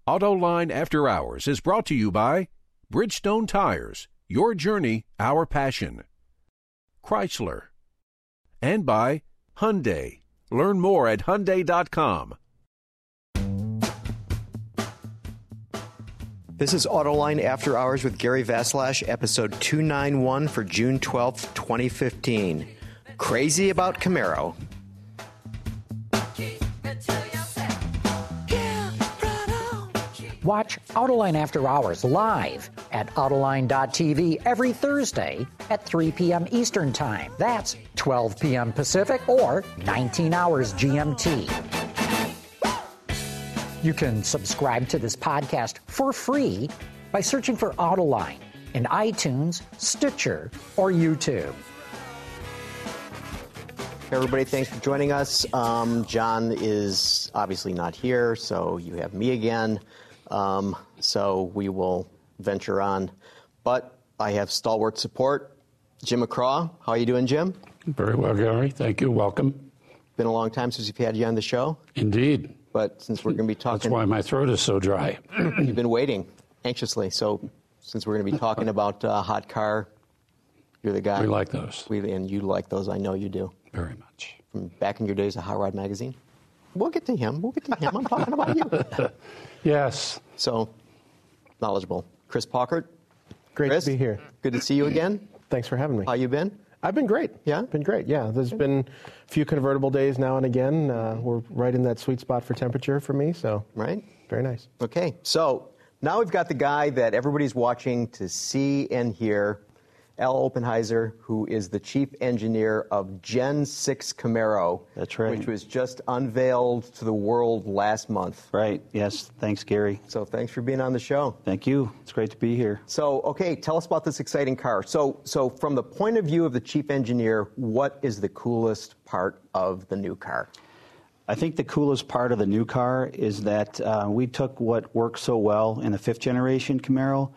Autoline After Hours is brought to you by Bridgestone Tires, your journey, our passion. Chrysler. And by Hyundai. Learn more at Hyundai.com. This is Autoline After Hours with Gary Vasilash, episode 291 for June 12th, 2015. Crazy about Camaro. Watch Autoline After Hours live at Autoline.tv every Thursday at 3 p.m. Eastern Time. That's 12 p.m. Pacific or 19 hours GMT. You can subscribe to this podcast for free by searching for Autoline in iTunes, Stitcher, or YouTube. Hey everybody, thanks for joining us. John is obviously not here, so you have me again. So we will venture on. But I have stalwart support. Jim McCraw. How are you doing, Jim? Very well, Gary. Thank you. Welcome. Been a long time since we've had you on the show. Indeed. But since we're going to be talking... That's why my throat is so dry. You've been waiting anxiously. So since we're going to be talking about hot car, you're the guy. We like those. And you like those. I know you do. Very much. From back in your days of Hot Rod Magazine. We'll get to him. I'm talking about you. Yes. So, knowledgeable. Chris Paukert. Great Chris, to be here. Good to see you again. Thanks for having me. How you been? I've been great. Yeah? Been great, yeah. There's been a few convertible days now and again. We're right in that sweet spot for temperature for me, so. Right. Very nice. Okay, so now we've got the guy that everybody's watching to see and hear, Al Oppenheiser, who is the chief engineer of Gen 6 Camaro. That's right. Which was just unveiled to the world last month. Right, yes. Thanks, Gary. So thanks for being on the show. Thank you. It's great to be here. So, okay, tell us about this exciting car. So from the point of view of the chief engineer, what is the coolest part of the new car? I think the coolest part of the new car is that we took what worked so well in the fifth generation Camaro,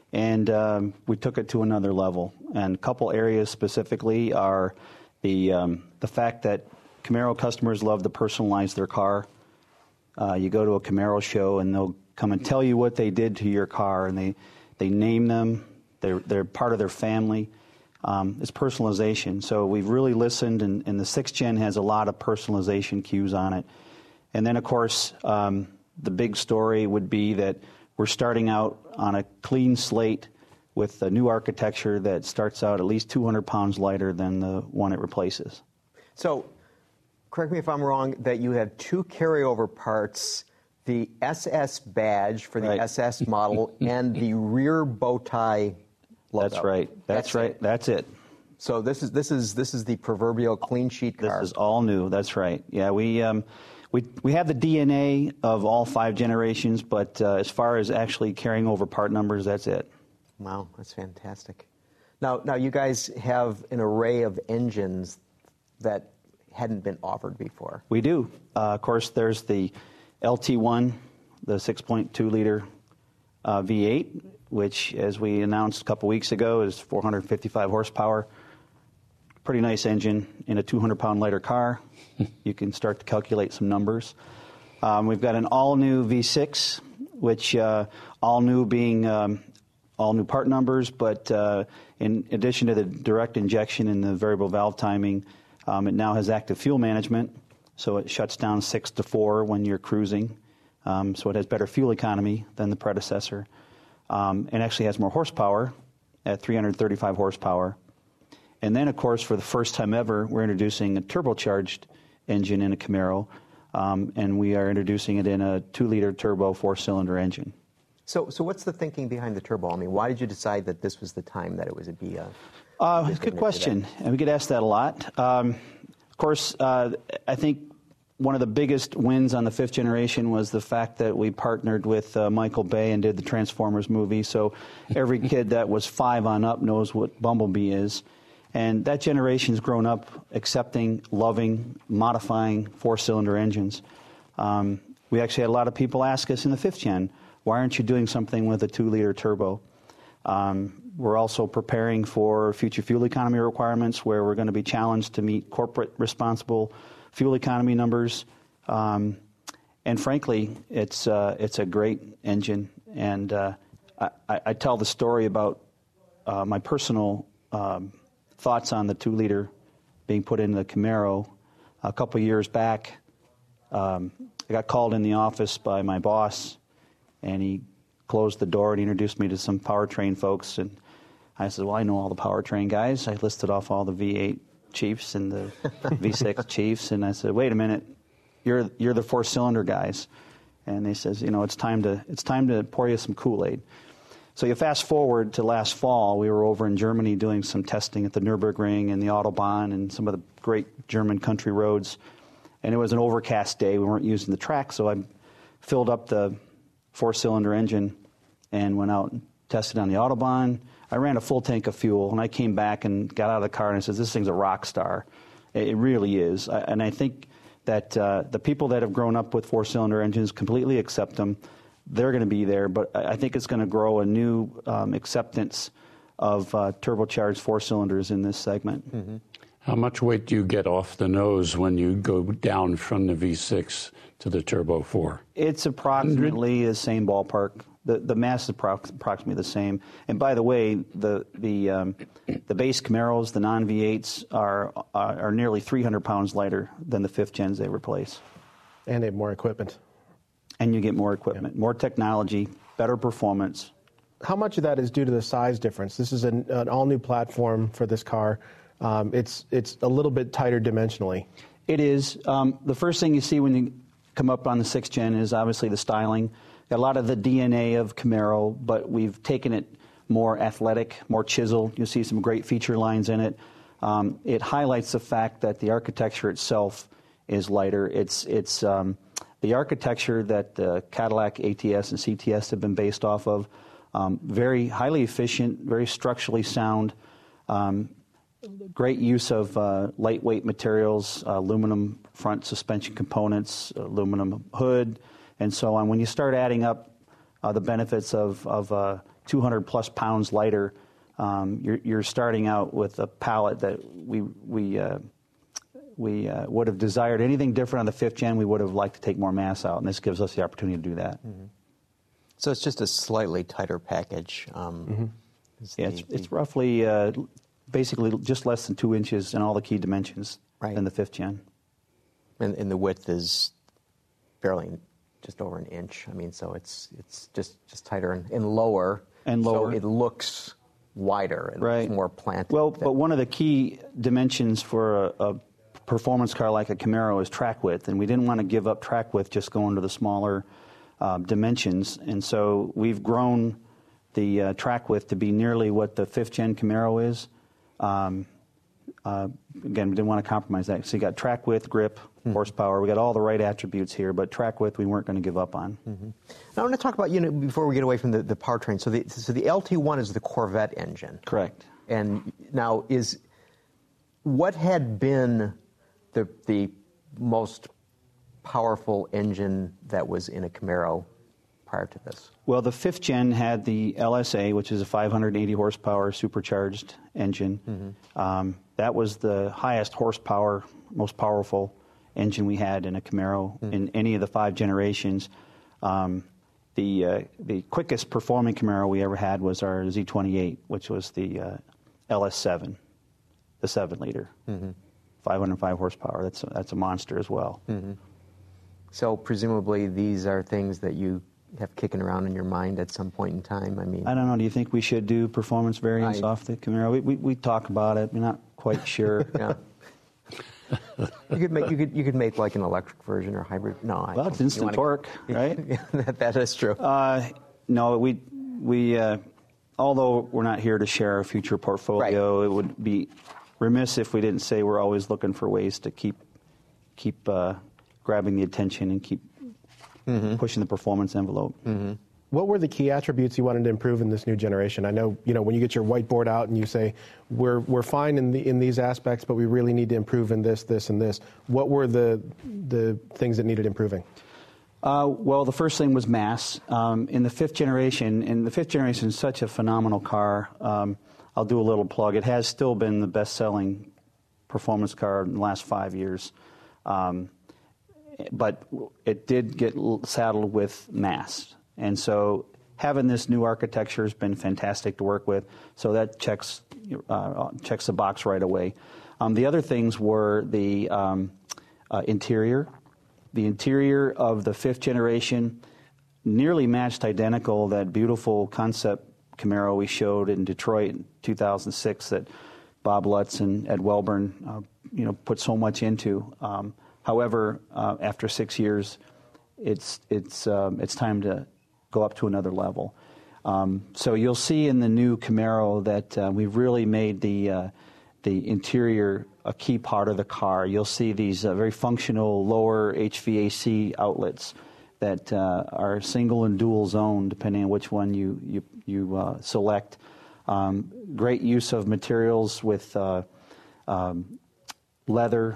and we took it to another level. And a couple areas specifically are the fact that Camaro customers love to personalize their car. You go to a Camaro show and they'll come and tell you what they did to your car, and they name them. They're part of their family. It's personalization. So we've really listened, and the 6th Gen has a lot of personalization cues on it. And then, of course, the big story would be that we're starting out on a clean slate with a new architecture that starts out at least 200 pounds lighter than the one it replaces. So, correct me if I'm wrong, that you have two carryover parts, the SS badge for the Right. SS model and the rear bow tie logo. That's right. That's right. That's it. So this is the proverbial clean sheet car. This is all new. That's right. Yeah, we have the DNA of all 5 generations, but as far as actually carrying over part numbers, that's it. Wow, that's fantastic. Now you guys have an array of engines that hadn't been offered before. We do. Of course, there's the LT1, the 6.2-liter V8, which, as we announced a couple weeks ago, is 455 horsepower. Pretty nice engine in a 200-pound lighter car. You can start to calculate some numbers. We've got an all-new V6, which all new being all new part numbers, but in addition to the direct injection and the variable valve timing, it now has active fuel management, so it shuts down 6 to 4 when you're cruising. So it has better fuel economy than the predecessor. It actually has more horsepower at 335 horsepower. And then, of course, for the first time ever, we're introducing a turbocharged engine in a Camaro, and we are introducing it in a 2-liter turbo 4-cylinder engine. So what's the thinking behind the turbo? I mean, why did you decide that this was the time that it was be a... Good question. And we get asked that a lot. Of course, I think one of the biggest wins on the 5th generation was the fact that we partnered with Michael Bay and did the Transformers movie. So every kid that was 5 on up knows what Bumblebee is. And that generation's grown up accepting, loving, modifying 4-cylinder engines. We actually had a lot of people ask us in the 5th gen, why aren't you doing something with a 2-liter turbo? We're also preparing for future fuel economy requirements where we're going to be challenged to meet corporate responsible fuel economy numbers. And frankly, it's a great engine. And I tell the story about my personal thoughts on the 2-liter being put into the Camaro. A couple of years back, I got called in the office by my boss, and he closed the door and introduced me to some powertrain folks. And I said, well, I know all the powertrain guys. I listed off all the V8 chiefs and the V6 chiefs, and I said, wait a minute, you're the 4-cylinder guys. And they says, it's time to pour you some Kool-Aid. So you fast forward to last fall, we were over in Germany doing some testing at the Nürburgring and the Autobahn and some of the great German country roads. And it was an overcast day. We weren't using the track, so I filled up the 4-cylinder engine and went out and tested on the Autobahn. I ran a full tank of fuel, and I came back and got out of the car and I said, this thing's a rock star. It really is. And I think that the people that have grown up with 4-cylinder engines completely accept them. They're going to be there, but I think it's going to grow a new acceptance of turbocharged 4-cylinders in this segment. Mm-hmm. How much weight do you get off the nose when you go down from the V6 to the Turbo 4? It's approximately the same ballpark. The mass is approximately the same. And by the way, the base Camaros, the non-V8s, are nearly 300 pounds lighter than the 5th gens they replace. And they have more equipment. And you get more equipment, more technology, better performance. How much of that is due to the size difference? This is an all-new platform for this car. It's a little bit tighter dimensionally. It is. The first thing you see when you come up on the 6th gen is obviously the styling. Got a lot of the DNA of Camaro, but we've taken it more athletic, more chiseled. You'll see some great feature lines in it. It highlights the fact that the architecture itself is lighter. It's the architecture that the Cadillac ATS and CTS have been based off of. Very highly efficient, very structurally sound. Great use of lightweight materials, aluminum front suspension components, aluminum hood, and so on. When you start adding up the benefits of 200-plus pounds lighter, you're starting out with a palette that we would have desired. Anything different on the 5th gen, we would have liked to take more mass out, and this gives us the opportunity to do that. Mm-hmm. So it's just a slightly tighter package. It's roughly basically just less than 2 inches in all the key dimensions than the 5th gen. And the width is barely just over an inch. I mean, so it's just tighter and lower. And lower. So it looks wider. It looks more planted. Well, but one of the key dimensions for a performance car like a Camaro is track width, and we didn't want to give up track width just going to the smaller dimensions. And so we've grown the track width to be nearly what the 5th gen Camaro is. Again, we didn't want to compromise that. So you got track width, grip, horsepower. We got all the right attributes here, but track width we weren't going to give up on. Mm-hmm. Now I want to talk about, before we get away from the powertrain, so the LT1 is the Corvette engine. Correct. And now what had been the most powerful engine that was in a Camaro prior to this? Well, the 5th gen had the LSA, which is a 580 horsepower supercharged engine. Mm-hmm. That was the highest horsepower, most powerful engine we had in a Camaro in any of the 5 generations. The quickest performing Camaro we ever had was our Z28, which was the LS7, the 7-liter, 505 horsepower. That's a monster as well. Mm-hmm. So presumably these are things that you have kicking around in your mind at some point in time. I mean, I don't know. Do you think we should do performance variants off the Camaro? We talk about it. We're not quite sure. Yeah. You could make like an electric version or hybrid. No, well, it's instant torque, right? That is true. No, we although we're not here to share our future portfolio, It would be remiss if we didn't say we're always looking for ways to keep grabbing the attention and keep pushing the performance envelope. Mm-hmm. What were the key attributes you wanted to improve in this new generation? I know, when you get your whiteboard out and you say, we're fine in these aspects, but we really need to improve in this, this, and this. What were the things that needed improving? Well, the first thing was mass. In the 5th generation, and the 5th generation is such a phenomenal car. I'll do a little plug. It has still been the best-selling performance car in the last 5 years. but it did get saddled with mass. And so having this new architecture has been fantastic to work with. So that checks the box right away. The other things were the interior. The interior of the 5th generation nearly matched identical that beautiful concept Camaro we showed in Detroit in 2006 that Bob Lutz and Ed Welburn put so much into. However, after 6 years, it's time to go up to another level. So you'll see in the new Camaro that we've really made the interior a key part of the car. You'll see these very functional lower HVAC outlets that are single and dual zone, depending on which one you select. Great use of materials with leather,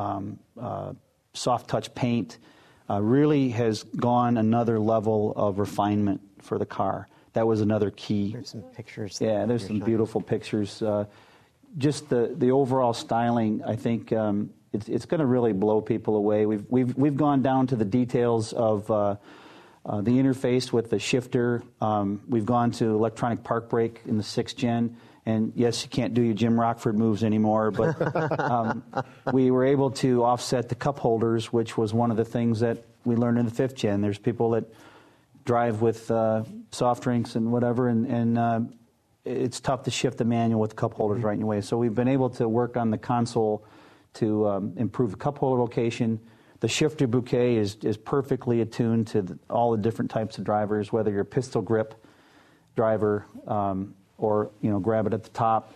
soft touch paint. Really has gone another level of refinement for the car. That was another key. There's some pictures. Yeah, there's some beautiful pictures. Just the overall styling, I think it's going to really blow people away. We've gone down to the details of the interface with the shifter. We've gone to electronic park brake in the 6th gen. And yes, you can't do your Jim Rockford moves anymore, but we were able to offset the cup holders, which was one of the things that we learned in the 5th gen. There's people that drive with soft drinks and whatever, and it's tough to shift the manual with cup holders right in your way. So we've been able to work on the console to improve the cup holder location. The shifter bouquet is perfectly attuned to all the different types of drivers, whether you're a pistol grip driver, or grab it at the top.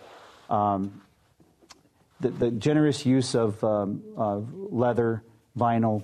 The generous use of leather, vinyl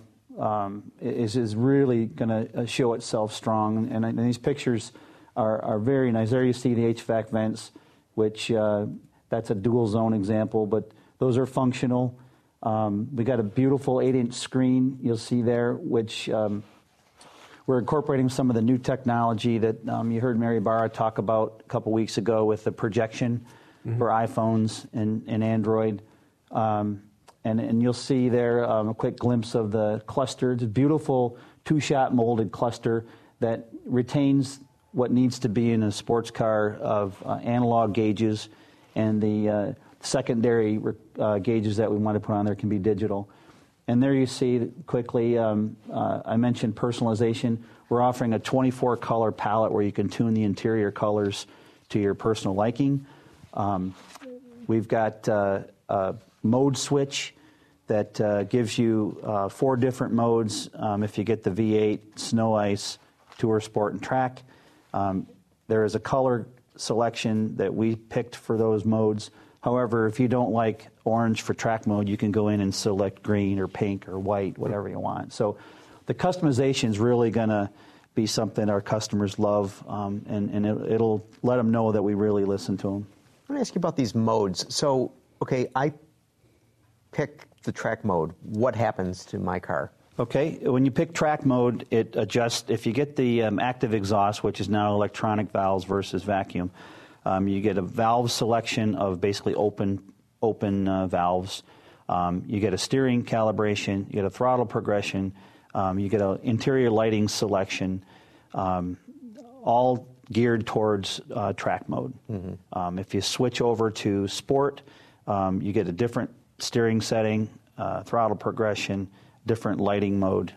is really going to show itself strong. And these pictures are very nice. There you see the HVAC vents, which that's a dual zone example, but those are functional. We got a beautiful 8-inch screen you'll see there, which we're incorporating some of the new technology that you heard Mary Barra talk about a couple weeks ago with the projection for iPhones and Android. And you'll see there a quick glimpse of the cluster. It's a beautiful 2-shot molded cluster that retains what needs to be in a sports car of analog gauges, and the secondary gauges that we want to put on there can be digital. And there you see quickly, I mentioned personalization. We're offering a 24-color palette where you can tune the interior colors to your personal liking. We've got a mode switch that gives you 4 different modes if you get the V8, Snow, Ice, Tour, Sport, and Track. There is a color selection that we picked for those modes. However, if you don't like orange for track mode, you can go in and select green or pink or white, whatever you want. So the customization is really going to be something our customers love, and it'll let them know that we really listen to them. I want to ask you about these modes. So, okay, I pick the track mode. What happens to my car? Okay, when you pick track mode, it adjusts. If you get the active exhaust, which is now electronic valves versus vacuum, you get a valve selection of basically open valves. You get a steering calibration. You get a throttle progression. You get an interior lighting selection, all geared towards track mode. Mm-hmm. If you switch over to sport, you get a different steering setting, throttle progression, different lighting mode,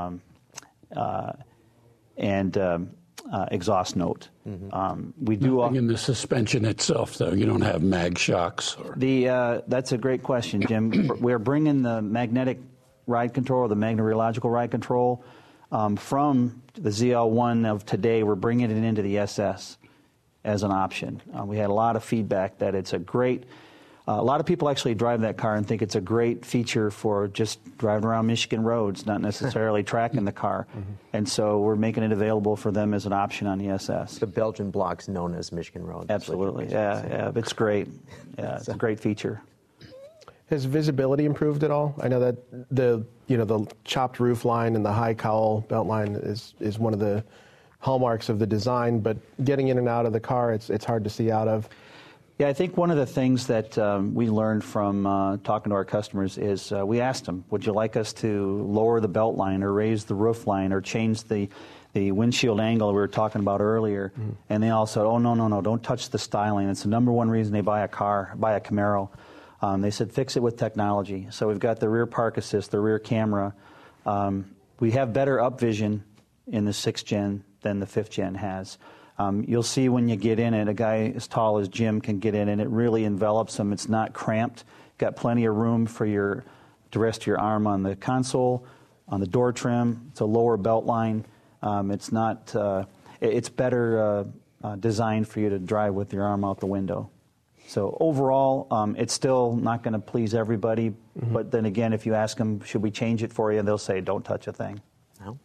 and exhaust note. Mm-hmm. We do nothing in the suspension itself, though. You don't have mag shocks. Or... That's a great question, Jim. We're bringing the magnetic ride control, the magnetological ride control, from the ZL1 of today. We're bringing it into the SS as an option. We had a lot of feedback that it's a great. A lot of people actually drive that car and think it's a great feature for just driving around Michigan roads, not necessarily tracking the car. Mm-hmm. And so we're making it available for them as an option on the SS. The Belgian blocks known as Michigan roads. Absolutely, yeah, it's great. Yeah, it's a great feature. Has visibility improved at all? I know that the chopped roof line and the high cowl belt line is one of the hallmarks of the design, but getting in and out of the car, it's hard to see out of. Yeah, I think one of the things that we learned from talking to our customers is we asked them, would you like us to lower the belt line or raise the roof line or change the windshield angle we were talking about earlier? Mm-hmm. And they all said, oh, no, don't touch the styling. It's the number one reason they buy a Camaro. They said, fix it with technology. So we've got the rear park assist, the rear camera. We have better up vision in the 6th gen than the 5th gen has. You'll see when you get in it, a guy as tall as Jim can get in, and it really envelops him. It's not cramped. Got plenty of room for to rest your arm on the console, on the door trim. It's a lower belt line. It's not. It's better designed for you to drive with your arm out the window. So overall, it's still not going to please everybody. Mm-hmm. But then again, if you ask them, should we change it for you? They'll say, don't touch a thing. No.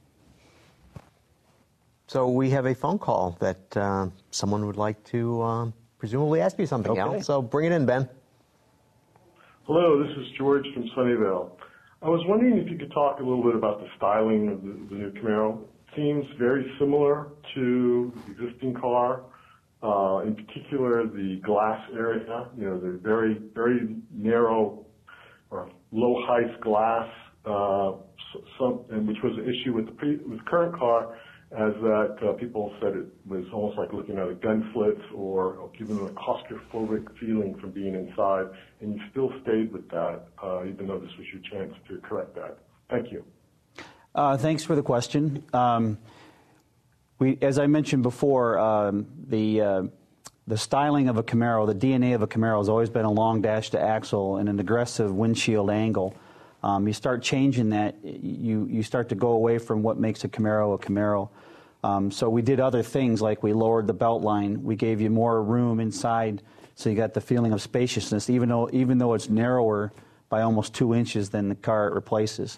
So we have a phone call that someone would like to presumably ask you something, okay. Al. So bring it in, Ben. Hello, this is George from Sunnyvale. I was wondering if you could talk a little bit about the styling of the new Camaro. It seems very similar to the existing car. In particular, the glass area, the very, very narrow or low-height glass, which was an issue with the current car, as that people said it was almost like looking at a gun slit or giving them a claustrophobic feeling from being inside, and you still stayed with that, even though this was your chance to correct that. Thank you. Thanks for the question. As I mentioned before, the styling of a Camaro, the DNA of a Camaro has always been a long dash to axle and an aggressive windshield angle. You start changing that, you start to go away from what makes a Camaro a Camaro. So we did other things, like we lowered the belt line. We gave you more room inside, so you got the feeling of spaciousness, even though it's narrower by almost 2 inches than the car it replaces.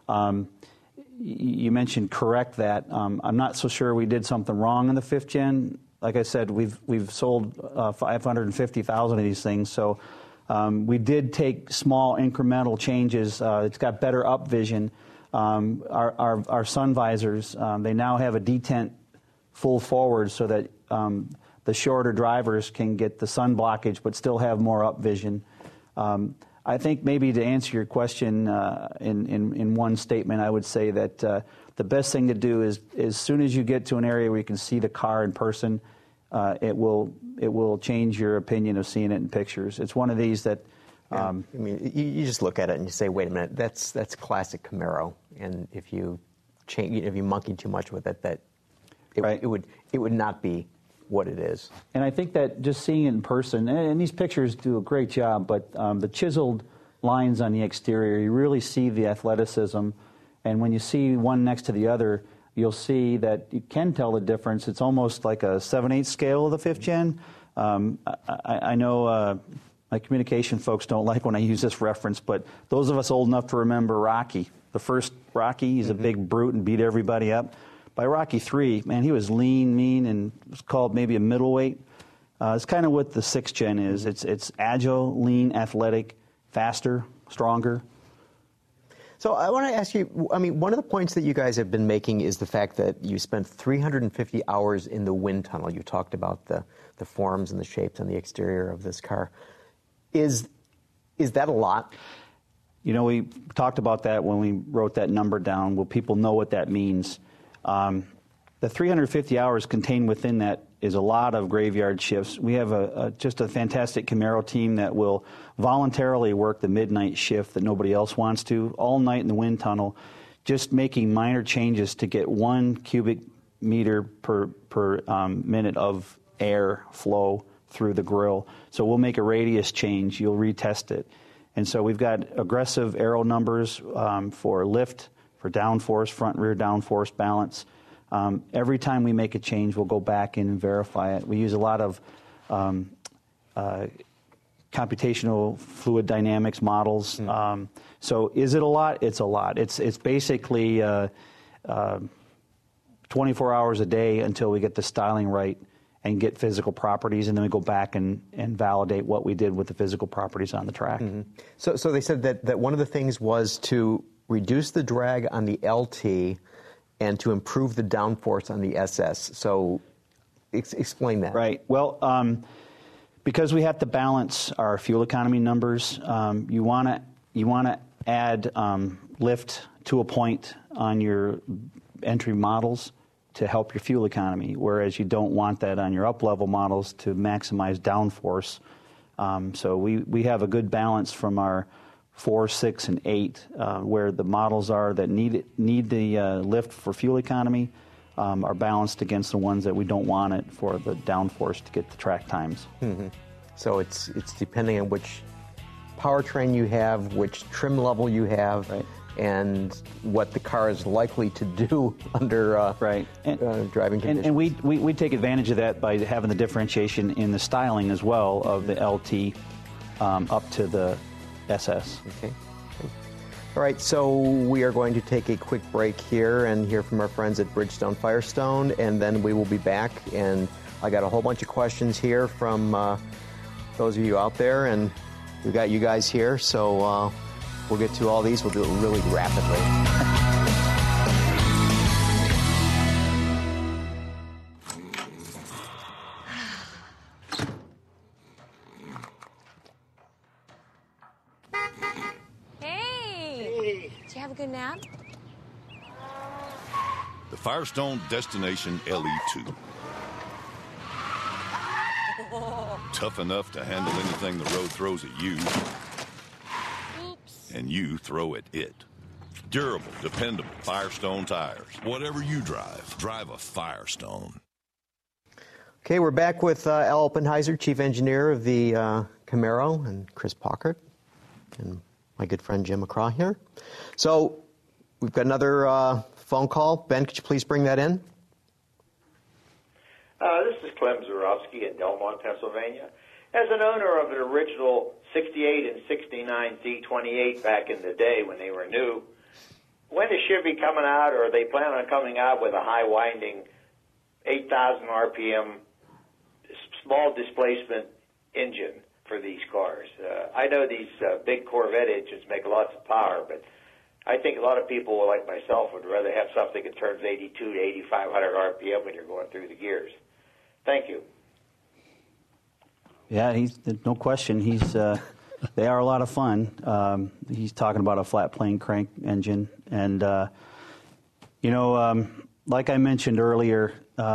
You mentioned correct that. I'm not so sure we did something wrong in the 5th gen. Like I said, we've sold 550,000 of these things, so we did take small incremental changes. It's got better up vision. Our sun visors, they now have a detent full forward so that the shorter drivers can get the sun blockage but still have more up vision. I think maybe to answer your question in one statement, I would say that the best thing to do is as soon as you get to an area where you can see the car in person, it will change your opinion of seeing it in pictures. It's one of these that. I mean, you just look at it and you say, "Wait a minute, that's classic Camaro." And if you monkey too much with it, right. it would not be what it is. And I think that just seeing it in person, and these pictures do a great job, but the chiseled lines on the exterior, you really see the athleticism. And when you see one next to the other, you'll see that you can tell the difference. It's almost like a 7/8 scale of the 5th gen. I know my communication folks don't like when I use this reference, but those of us old enough to remember Rocky, the first Rocky, he's a big brute and beat everybody up. By Rocky III, man, he was lean, mean, and was called maybe a middleweight. It's kind of what the 6th gen is. It's agile, lean, athletic, faster, stronger. So I want to ask you, I mean, one of the points that you guys have been making is the fact that you spent 350 hours in the wind tunnel. You talked about the forms and the shapes and the exterior of this car. Is that a lot? You know, we talked about that when we wrote that number down. Will people know what that means? The 350 hours contained within that is a lot of graveyard shifts. We have just a fantastic Camaro team that will voluntarily work the midnight shift that nobody else wants to, all night in the wind tunnel, just making minor changes to get 1 cubic meter per minute of air flow through the grill. So we'll make a radius change, you'll retest it. And so we've got aggressive aero numbers for lift, for downforce, front rear downforce balance. Every time we make a change, we'll go back in and verify it. We use a lot of computational fluid dynamics models. So is it a lot? It's a lot. It's basically 24 hours a day until we get the styling right and get physical properties, and then we go back and validate what we did with the physical properties on the track. Mm-hmm. So they said that one of the things was to reduce the drag on the LT and to improve the downforce on the SS. So explain that. Right. Well, Because we have to balance our fuel economy numbers, you want to add lift to a point on your entry models to help your fuel economy, whereas you don't want that on your up-level models to maximize downforce. So we have a good balance from our 4, 6, and 8, where the models are that need the lift for fuel economy are balanced against the ones that we don't want it for the downforce to get the track times. Mm-hmm. So it's depending on which powertrain you have, which trim level you have, right, and what the car is likely to do under driving conditions. And we take advantage of that by having the differentiation in the styling as well of the LT up to the SS. Okay. All right, so we are going to take a quick break here and hear from our friends at Bridgestone Firestone, and then we will be back. And I got a whole bunch of questions here from those of you out there, and we've got you guys here, so we'll get to all these. We'll do it really rapidly. Did you have a good nap? The Firestone Destination LE2. Tough enough to handle anything the road throws at you. Oops. And you throw at it. Durable, dependable Firestone tires. Whatever you drive, drive a Firestone. Okay, we're back with Al Oppenheiser, Chief Engineer of the Camaro, and Chris Pockert, and my good friend Jim McCraw here. So we've got another phone call. Ben, could you please bring that in? This is Clem Zarowski in Delmont, Pennsylvania. As an owner of an original 68 and 69 Z28 back in the day when they were new, when is Chevy coming out, or are they plan on coming out with a high-winding 8,000 RPM small displacement engine for these cars? I know these big Corvette engines make lots of power, but I think a lot of people like myself would rather have something that turns 82 to 8,500 RPM when you're going through the gears. Thank you. Yeah, no question. They are a lot of fun. He's talking about a flat plane crank engine, and like I mentioned earlier,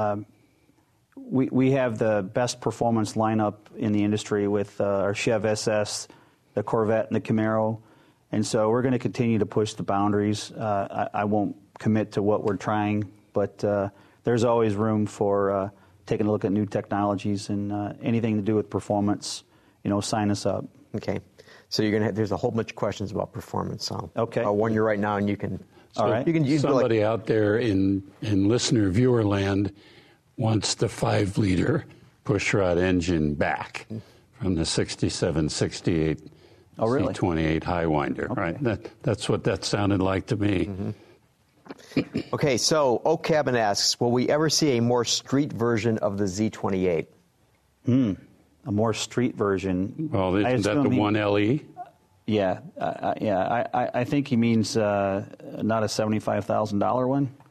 we have the best performance lineup in the industry with our Chev SS, the Corvette, and the Camaro, and so we're going to continue to push the boundaries. I won't commit to what we're trying, but there's always room for taking a look at new technologies, and anything to do with performance, sign us up. Okay. So there's a whole bunch of questions about performance. So okay. I'll warn you right now, and you can. So you can somebody out there in listener viewer land wants the 5-liter pushrod engine back from the 67, 68 really? C28 Highwinder, okay. Right? That's what that sounded like to me. Mm-hmm. Okay, so Oak Cabin asks, will we ever see a more street version of the Z28? A more street version. Well, isn't that the 1LE? Yeah, I think he means not a $75,000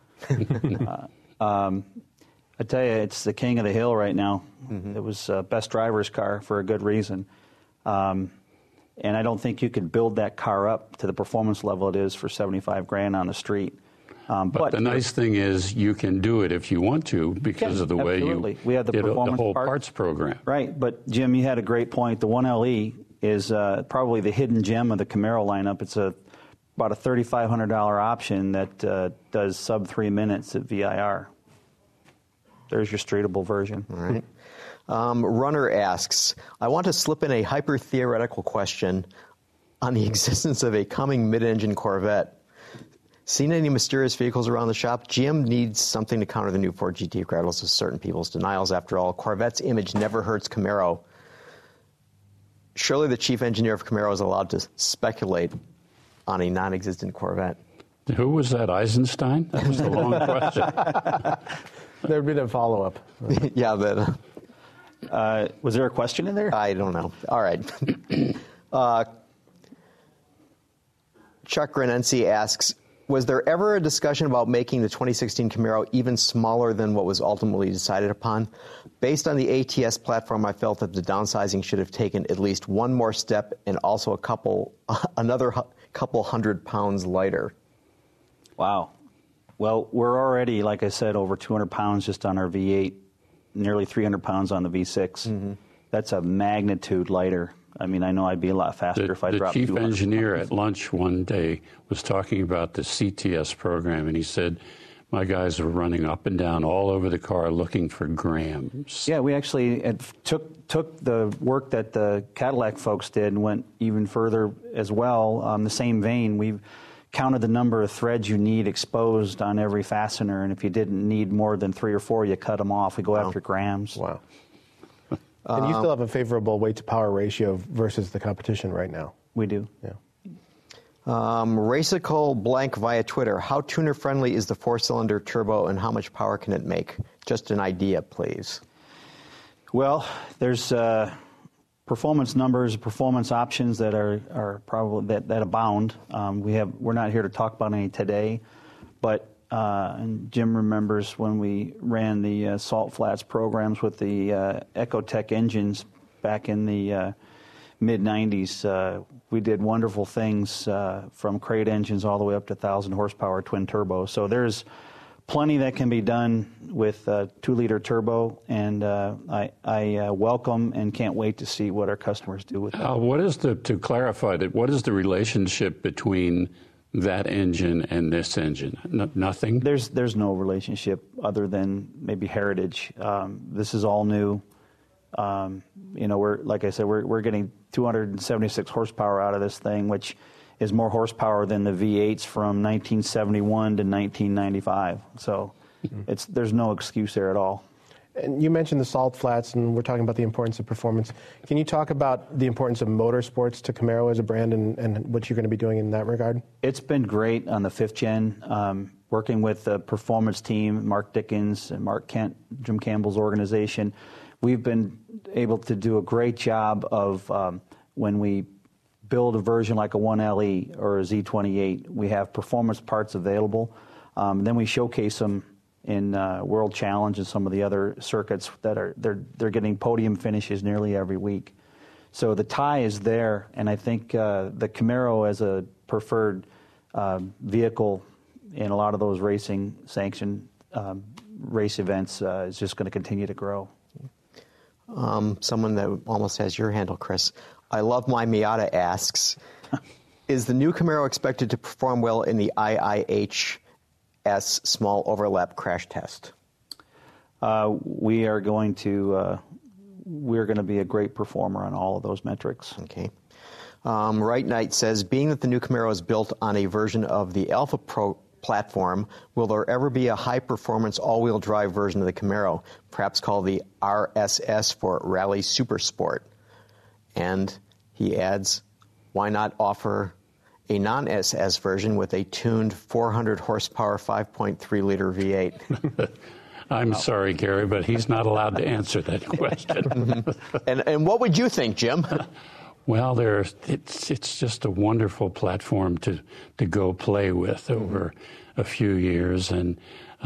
one. I tell you, it's the king of the hill right now. Mm-hmm. It was best driver's car for a good reason. And I don't think you could build that car up to the performance level it is for $75,000 on the street. But the nice thing is you can do it if you want to because of the way we have the did performance the whole parts program. Right, but Jim, you had a great point. The 1LE is probably the hidden gem of the Camaro lineup. It's about a $3,500 option that does sub 3 minutes at VIR. There's your streetable version. All right. Runner asks, I want to slip in a hyper-theoretical question on the existence of a coming mid-engine Corvette. Seen any mysterious vehicles around the shop? GM needs something to counter the new Ford GT, regardless of certain people's denials. After all, Corvette's image never hurts Camaro. Surely the chief engineer of Camaro is allowed to speculate on a non-existent Corvette. Who was that, Eisenstein? That was a long question. There'd been a follow-up. Yeah, was there a question in there? I don't know. All right. Chuck Grenency asks, Was there ever a discussion about making the 2016 Camaro even smaller than what was ultimately decided upon? Based on the ATS platform, I felt that the downsizing should have taken at least one more step and also another couple 100 pounds lighter. Wow. Well, we're already, like I said, over 200 pounds just on our V8, nearly 300 pounds on the V6. Mm-hmm. That's a magnitude lighter. I mean, I know I'd be a lot faster if I dropped 200 The chief pounds. engineer at lunch one day was talking about the CTS program, and he said, my guys were running up and down all over the car looking for grams. Yeah, we actually took the work that the Cadillac folks did and went even further as well. The same vein, we've counted the number of threads you need exposed on every fastener, and if you didn't need more than 3 or 4, you cut them off. We go after grams. Wow. And you still have a favorable weight-to-power ratio versus the competition right now. We do. Yeah. Racicle blank via Twitter. How tuner-friendly is the 4-cylinder turbo, and how much power can it make? Just an idea, please. Well, there's performance numbers, performance options that are probably that abound. We're not here to talk about any today, but and Jim remembers when we ran the Salt Flats programs with the Ecotec engines back in the mid-'90s. We did wonderful things from crate engines all the way up to 1,000 horsepower twin turbo. So there's plenty that can be done with 2-liter turbo, and I welcome and can't wait to see what our customers do with that. To clarify that, what is the relationship between that engine and this engine? Nothing? There's no relationship other than maybe heritage. This is all new. Like I said, we're getting 276 horsepower out of this thing, which is more horsepower than the V8s from 1971 to 1995. So there's no excuse there at all. And you mentioned the Salt Flats, and we're talking about the importance of performance. Can you talk about the importance of motorsports to Camaro as a brand and what you're going to be doing in that regard? It's been great on the 5th gen, working with the performance team, Mark Dickens and Mark Kent, Jim Campbell's organization. We've been able to do a great job of when we build a version like a 1LE or a Z28, we have performance parts available. Then we showcase them in World Challenge and some of the other circuits that they're getting podium finishes nearly every week. So the tie is there, and I think the Camaro as a preferred vehicle in a lot of those racing sanctioned race events is just going to continue to grow. Someone that almost has your handle, Chris. I love my Miata asks, is the new Camaro expected to perform well in the IIHS small overlap crash test? We're going to be a great performer on all of those metrics. Okay. Right Knight says, being that the new Camaro is built on a version of the Alpha Pro platform, will there ever be a high-performance all-wheel drive version of the Camaro, perhaps called the RSS for Rally Super Sport? And he adds, why not offer a non-SS version with a tuned 400 horsepower 5.3-liter V8? I'm sorry, Gary, but he's not allowed to answer that question. And what would you think, Jim? Well, it's just a wonderful platform to go play with over a few years, and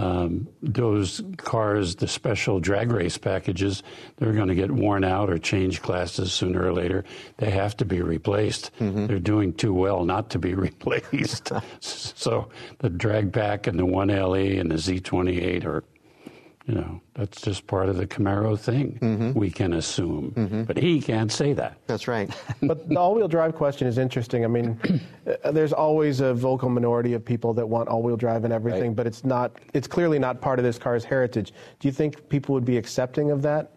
those cars, the special drag race packages, they're going to get worn out or change classes sooner or later. They have to be replaced. They're doing too well not to be replaced. So the drag pack and the 1LE and the Z28 are, that's just part of the Camaro thing, we can assume. But he can't say that. That's right. But the all-wheel drive question is interesting. I mean, there's always a vocal minority of people that want all-wheel drive and everything, but it's clearly not part of this car's heritage. Do you think people would be accepting of that?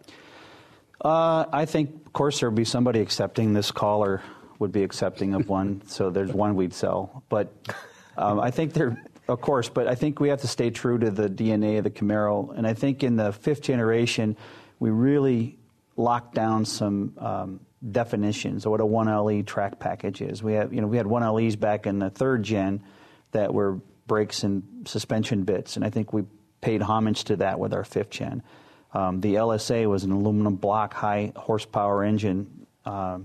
I think, of course, there would be somebody accepting. This caller would be accepting of one, so there's one we'd sell. But I think of course, but I think we have to stay true to the DNA of the Camaro. And I think in the 5th generation, we really locked down some definitions of what a 1LE track package is. We had 1LEs back in the 3rd gen that were brakes and suspension bits, and I think we paid homage to that with our 5th gen. The LSA was an aluminum block, high horsepower engine,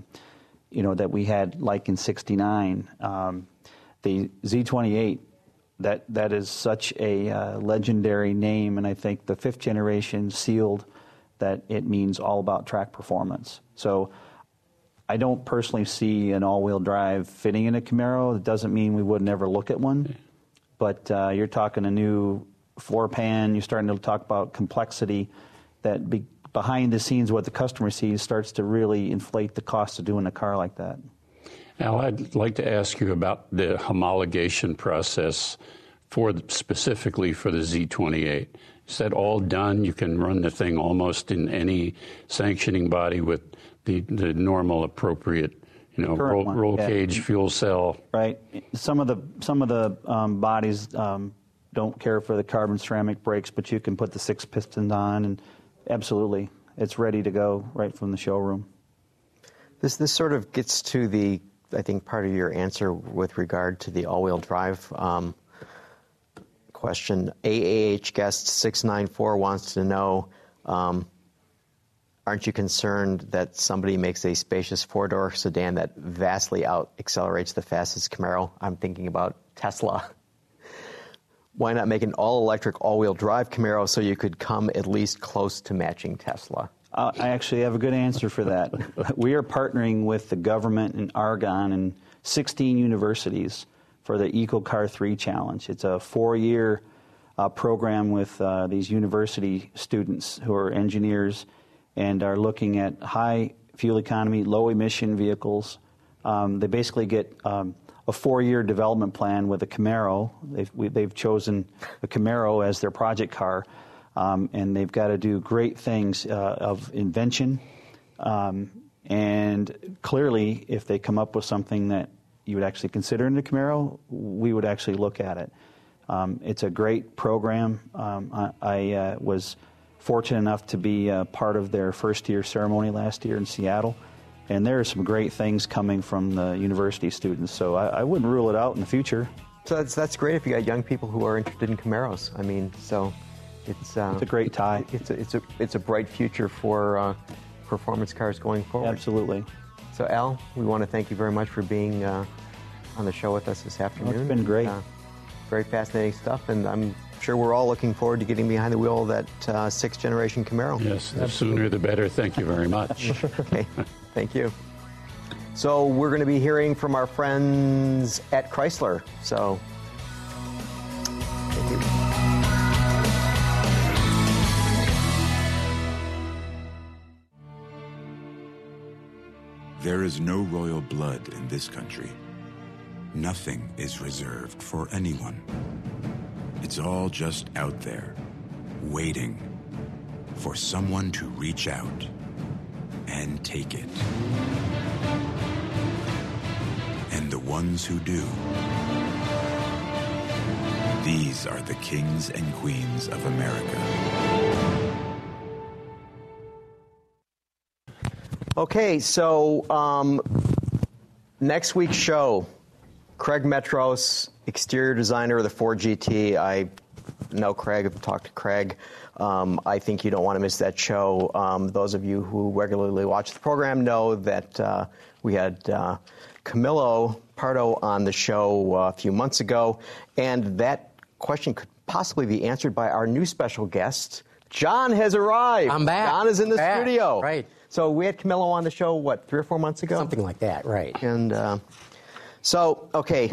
that we had like in '69. The Z28 that is such a legendary name, and I think the 5th generation sealed that it means all about track performance. So I don't personally see an all-wheel drive fitting in a Camaro. It doesn't mean we would never look at one, but you're talking a new floor pan. You're starting to talk about complexity that behind the scenes, what the customer sees starts to really inflate the cost of doing a car like that. Al, I'd like to ask you about the homologation process specifically for the Z28. Is that all done? You can run the thing almost in any sanctioning body with the normal appropriate, roll cage, fuel cell. Right. Some of the bodies don't care for the carbon ceramic brakes, but you can put the 6 pistons on, and absolutely, it's ready to go right from the showroom. This sort of gets to the, I think, part of your answer with regard to the all-wheel drive question. AAH guest 694 wants to know, aren't you concerned that somebody makes a spacious 4-door sedan that vastly out-accelerates the fastest Camaro? I'm thinking about Tesla. Why not make an all-electric, all-wheel drive Camaro so you could come at least close to matching Tesla? I actually have a good answer for that. We are partnering with the government in Argonne and 16 universities for the EcoCar 3 Challenge. It's a 4-year program with these university students who are engineers and are looking at high fuel economy, low emission vehicles. They basically get a 4-year development plan with a Camaro. They've chosen a Camaro as their project car, and they've got to do great things of invention. And clearly, if they come up with something that you would actually consider in the Camaro, we would actually look at it. It's a great program. I was fortunate enough to be part of their first-year ceremony last year in Seattle. And there are some great things coming from the university students, so I wouldn't rule it out in the future. So that's great if you got young people who are interested in Camaros. I mean, so it's a great tie. It's a bright future for performance cars going forward. Absolutely. So Al, we want to thank you very much for being on the show with us this afternoon. It's been great. Very fascinating stuff, and I'm sure we're all looking forward to getting behind the wheel of that 6th generation Camaro. Yes, the sooner the better. Thank you very much. Okay. Thank you. So we're going to be hearing from our friends at Chrysler. So thank you. There is no royal blood in this country. Nothing is reserved for anyone. It's all just out there, waiting for someone to reach out and take it. And the ones who do, these are the kings and queens of America. Okay, so next week's show, Craig Metros, exterior designer of the Ford GT. I know Craig, I've talked to Craig. I think you don't want to miss that show. Those of you who regularly watch the program know that we had Camilo Pardo on the show a few months ago, and that question could possibly be answered by our new special guest. John has arrived. I'm back. John is in the studio. Right. So we had Camilo on the show, what, 3 or 4 months ago? Something like that, right. And okay,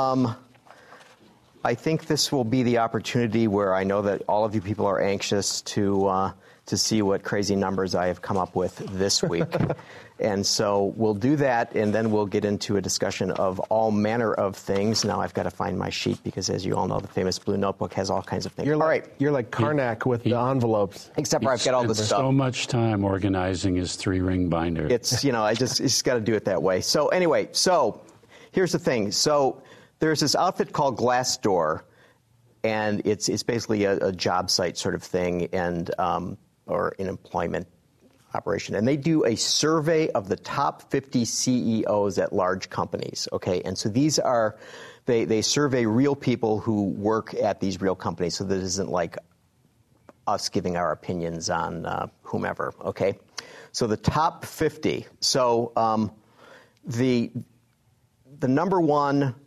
I think this will be the opportunity where I know that all of you people are anxious to see what crazy numbers I have come up with this week. And so we'll do that, and then we'll get into a discussion of all manner of things. Now I've got to find my sheet because, as you all know, the famous blue notebook has all kinds of things. You're like Karnak with the envelopes. Except for I've got all this stuff. So much time organizing his 3-ring binder. It's, I just got to do it that way. So anyway, here's the thing. So there's this outfit called Glassdoor, and it's basically a job site sort of thing, and or an employment operation. And they do a survey of the top 50 CEOs at large companies, okay? And so these are, they survey real people who work at these real companies, so this isn't like us giving our opinions on whomever, okay? So the top 50. So the number one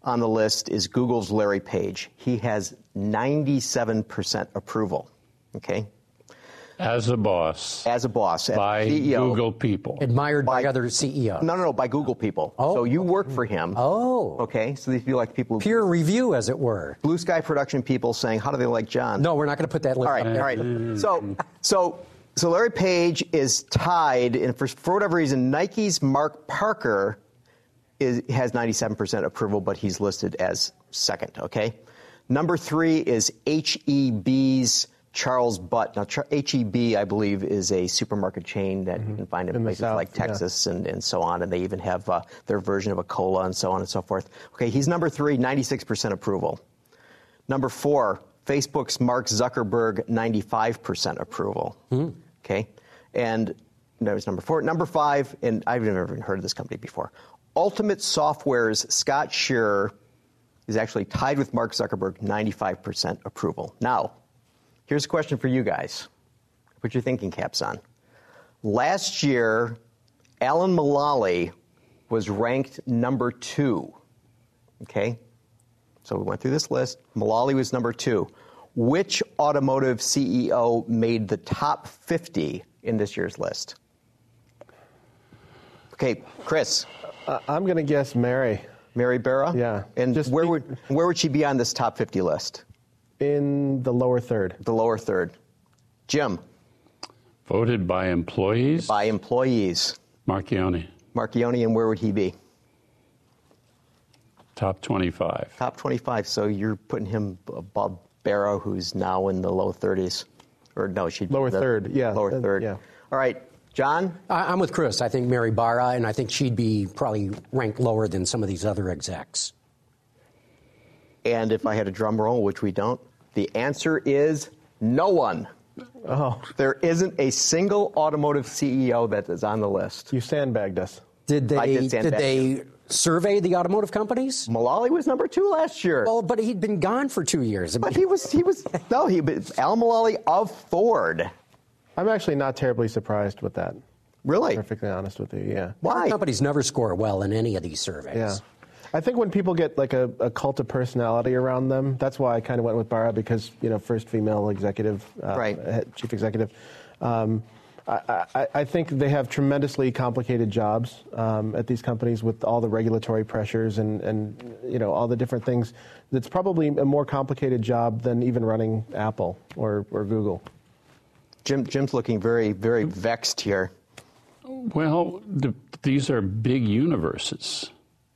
on the list is Google's Larry Page. He has 97% approval. Okay. As a boss. As a boss. By CEO. Google people. Admired by other CEOs. No, by Google people. Oh. So you work for him. Oh. Okay, so these feel like people. Peer review, as it were. Blue Sky Production people saying, how do they like John? No, we're not going to put that list all right. So Larry Page is tied, and for whatever reason, Nike's Mark Parker has 97% approval, but he's listed as second, okay? Number 3 is HEB's Charles Butt. Now, HEB, I believe, is a supermarket chain that you can find in places like Texas and so on, and they even have their version of a cola and so on and so forth. Okay, he's number 3, 96% approval. Number 4, Facebook's Mark Zuckerberg, 95% approval. Okay, and that was number 4. Number 5, and I've never even heard of this company before, Ultimate Software's Scott Shearer is actually tied with Mark Zuckerberg, 95% approval. Now, here's a question for you guys. Put your thinking caps on. Last year, Alan Mulally was ranked number 2. Okay? So we went through this list. Mulally was number 2. Which automotive CEO made the top 50 in this year's list? Okay, Chris. I'm going to guess Mary. Mary Barra? Yeah. And where would she be on this top 50 list? In the lower third. The lower third. Jim? Voted by employees? By employees. Marchione. Marchione, and where would he be? Top 25. Top 25, so you're putting him above Barra, who's now in the low 30s. Or no, she'd be lower third, yeah. Lower third. Yeah. All right, John? I'm with Chris. I think Mary Barra, and I think she'd be probably ranked lower than some of these other execs. And if I had a drum roll, which we don't, the answer is no one. Oh. There isn't a single automotive CEO that is on the list. You sandbagged us. Did they survey the automotive companies? Mulally was number 2 last year. Well, but he'd been gone for 2 years. But Alan Mulally of Ford. I'm actually not terribly surprised with that. Really? Perfectly honest with you, yeah. Why? Companies never score well in any of these surveys. Yeah. I think when people get like a cult of personality around them, that's why I kind of went with Barra, because, first female executive, chief executive. I think they have tremendously complicated jobs at these companies with all the regulatory pressures and all the different things. It's probably a more complicated job than even running Apple or Google. Jim's looking very, very vexed here. Well, these are big universes.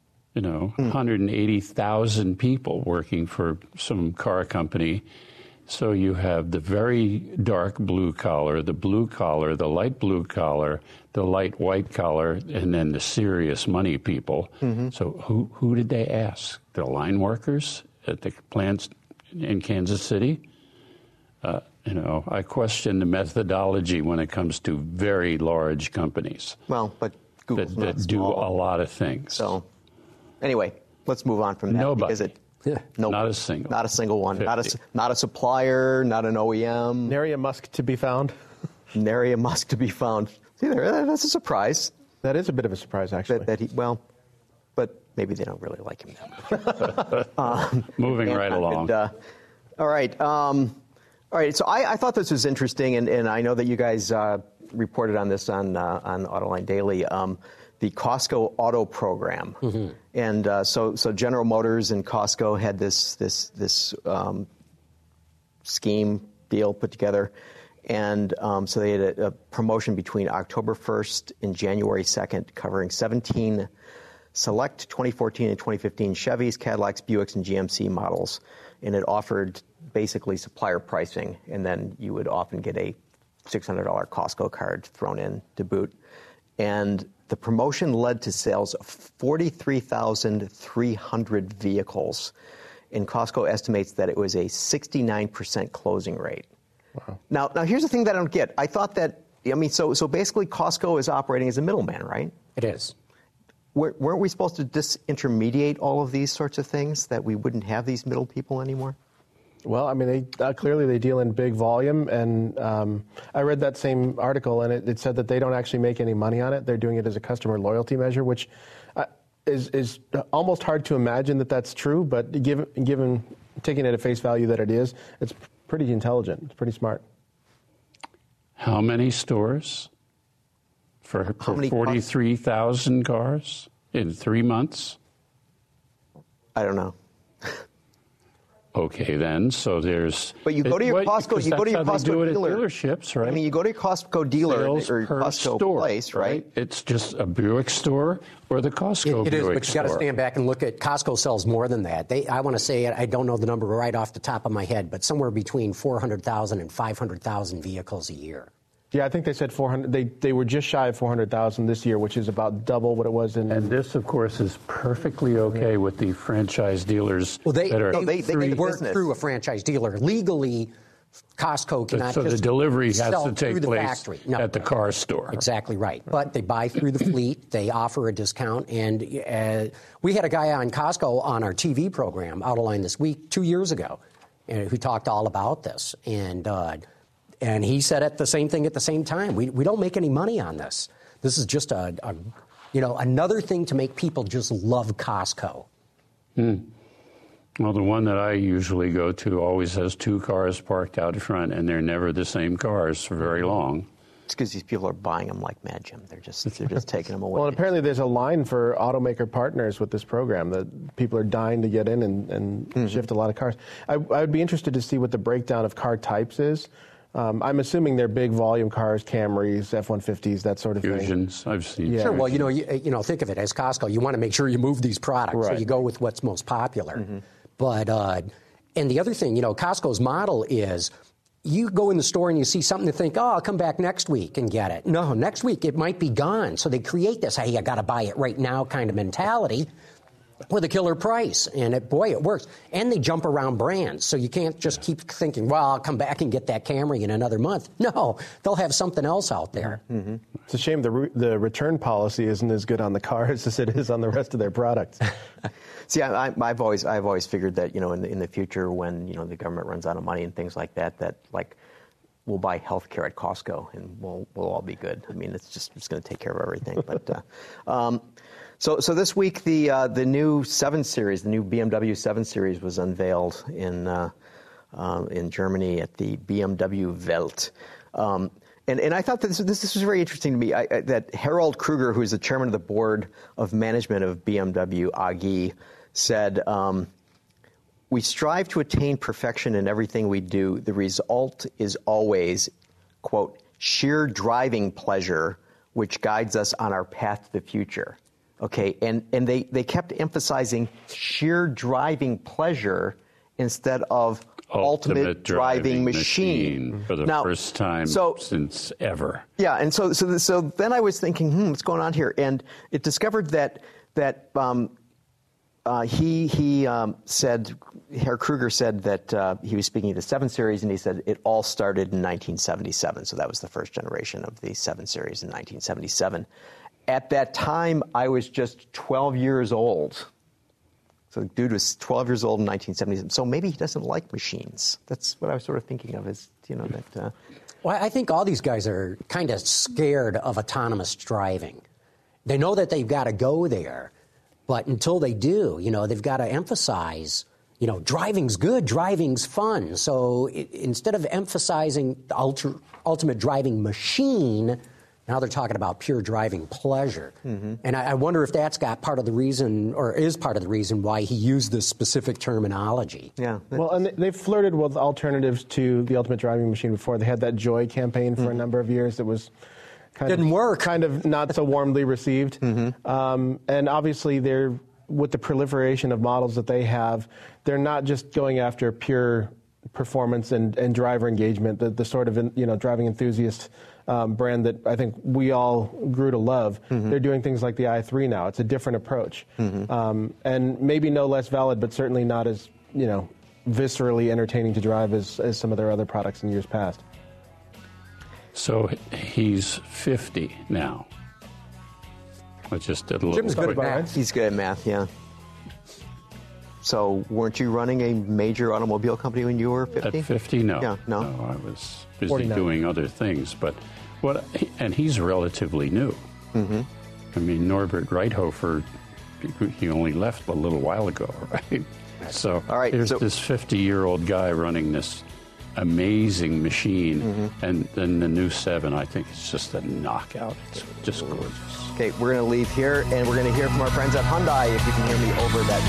180,000 people working for some car company. So you have the very dark blue collar, the blue collar, the light blue collar, the light white collar, and then the serious money people. Mm-hmm. So who did they ask? The line workers at the plants in Kansas City? I question the methodology when it comes to very large companies. Well, but Google's that do a lot of things. So, anyway, let's move on from that. Nobody. Nope. Not a single. Not a single one. 50. Not a supplier, not an OEM. Nary a Musk to be found. Nary a Musk to be found. See there, that's a surprise. That is a bit of a surprise, actually. But maybe they don't really like him now. Moving right along. All right. So I thought this was interesting, and I know that you guys reported on this on Autoline Daily. The Costco Auto Program, mm-hmm. And so General Motors and Costco had this scheme deal put together, and so they had a promotion between October 1st and January 2nd, covering 17 select 2014 and 2015 Chevys, Cadillacs, Buicks, and GMC models, and it offered basically supplier pricing, and then you would often get a $600 Costco card thrown in to boot, and the promotion led to sales of 43,300 vehicles, and Costco estimates that it was a 69% closing rate. Wow. Now here's the thing that I don't get. I thought that, so basically Costco is operating as a middleman, right? It is. Weren't we supposed to disintermediate all of these sorts of things, that we wouldn't have these middle people anymore? Well, they clearly they deal in big volume, and I read that same article, and it said that they don't actually make any money on it. They're doing it as a customer loyalty measure, which is almost hard to imagine that that's true, but given taking it at face value that it is, it's pretty intelligent. It's pretty smart. How many stores for 43,000 cars in 3 months? I don't know. Okay, then. So there's. But you go to your Costco. You go to your Costco dealer. Dealerships, right? I mean, you go to your Costco dealer Sales or per Costco store, place, right? It's just a Buick store or the Costco It is, Buick but you got to store. stand back and look at Costco sells more than that. I want to say, I don't know the number right off the top of my head, but somewhere between 400,000 and 500,000 vehicles a year. Yeah, I think they said 400. They were just shy of 400,000 this year, which is about double what it was in. And this, of course, is perfectly okay with the franchise dealers. Well, they make work through a franchise dealer. Legally, Costco cannot so just the delivery has sell to take through the place factory. No. at the car store. Exactly right. But they buy through the fleet. They offer a discount. And we had a guy on Costco on our TV program, Out of Line This Week, 2 years ago, who talked all about this. And he said the same thing at the same time. We don't make any money on this. This is just another thing to make people just love Costco. Well, the one that I usually go to always has 2 cars parked out front, and they're never the same cars for very long. It's because these people are buying them like Mad Jim. They're just taking them away. Well, apparently there's a line for automaker partners with this program that people are dying to get in and shift a lot of cars. I would be interested to see what the breakdown of car types is. I'm assuming they're big volume cars, Camrys, F-150s, that sort of thing. Fusions, I've seen. Yeah. Sure. Well, you think of it as Costco. You want to make sure you move these products, Right. so you go with what's most popular. But and the other thing, Costco's model is you go in the store and you see something to think, oh, I'll come back next week and get it. No, next week it might be gone. So they create this, hey, I got to buy it right now kind of mentality with a killer price. And it works. And they jump around brands. So you can't just keep thinking, well, I'll come back and get that Camry in another month. No, they'll have something else out there. It's a shame the return policy isn't as good on the cars as it is on the rest of their products. See, I've always figured that in the future when the government runs out of money and things like that like we'll buy healthcare at Costco and we'll all be good. I mean, it's going to take care of everything. But so this week the new 7 Series, the new BMW 7 Series was unveiled in Germany at the BMW Welt. And I thought this was very interesting to me, that Harald Krüger, who is the chairman of the board of management of BMW AG, said, we strive to attain perfection in everything we do. The result is always, quote, sheer driving pleasure, which guides us on our path to the future. Okay, and they kept emphasizing sheer driving pleasure instead of ultimate driving machine for the first time since ever. Yeah, and so then I was thinking, what's going on here? And it discovered that he said, Herr Krüger said that he was speaking of the 7 Series, and he said it all started in 1977. So that was the first generation of the 7 Series in 1977. At that time, I was just 12 years old. So the dude was 12 years old in 1977. So maybe he doesn't like machines. That's what I was sort of thinking of is, that... Well, I think all these guys are kind of scared of autonomous driving. They know that they've got to go there, but until they do, they've got to emphasize, driving's good, driving's fun. So instead of emphasizing the ultimate driving machine, now they're talking about pure driving pleasure. And I wonder if that's got part of the reason, or is part of the reason, why he used this specific terminology. Yeah. Well, and they've flirted with alternatives to the ultimate driving machine before. They had that Joy campaign for a number of years that was didn't work. Kind of not so warmly received. And obviously with the proliferation of models that they have, they're not just going after pure performance and driver engagement, the sort of driving enthusiast brand that I think we all grew to love. They're doing things like the i3 now. It's a different approach. And maybe no less valid, but certainly not as, viscerally entertaining to drive as some of their other products in years past. So he's 50 now. I just did a little Jim's good at math. He's good at math, yeah. So weren't you running a major automobile company when you were 50? At 50, no. Yeah, no. I was busy 49. doing other things. But and he's relatively new. I mean, Norbert Reithofer he only left a little while ago, right? So all right, here's this 50-year-old guy running this amazing machine, and then the new 7, I think it's just a knockout. It's just gorgeous. Okay, we're going to leave here, and we're going to hear from our friends at Hyundai if you can hear me over that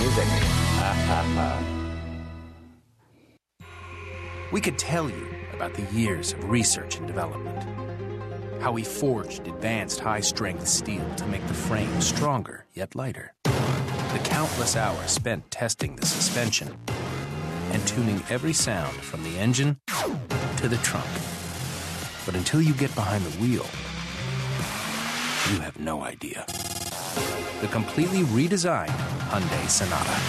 music. We could tell you about the years of research and development, how we forged advanced high-strength steel to make the frame stronger yet lighter, the countless hours spent testing the suspension and tuning every sound from the engine to the trunk. But until you get behind the wheel, you have no idea. The completely redesigned Hyundai Sonata.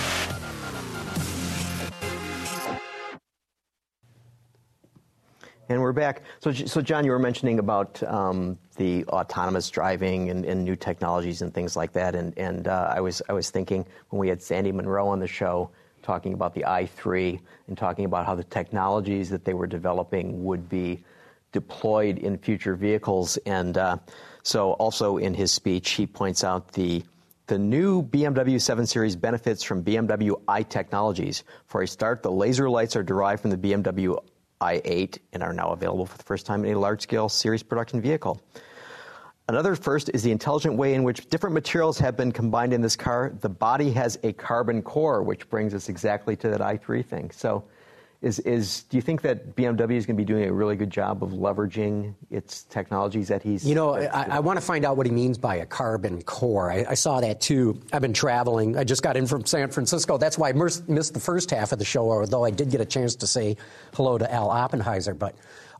And we're back. So John, you were mentioning about the autonomous driving and new technologies and things like that. And I was thinking when we had Sandy Monroe on the show talking about the i3 and talking about how the technologies that they were developing would be deployed in future vehicles. And so also in his speech, he points out the new BMW 7 Series benefits from BMW i Technologies. For a start, the laser lights are derived from the BMW i8 and are now available for the first time in a large-scale series production vehicle. Another first is the intelligent way in which different materials have been combined in this car. The body has a carbon core, which brings us exactly to that i3 thing. So do you think that BMW is going to be doing a really good job of leveraging its technologies that he's... I want to find out what he means by a carbon core. I saw that, too. I've been traveling. I just got in from San Francisco. That's why I missed the first half of the show, although I did get a chance to say hello to Al Oppenheiser. But,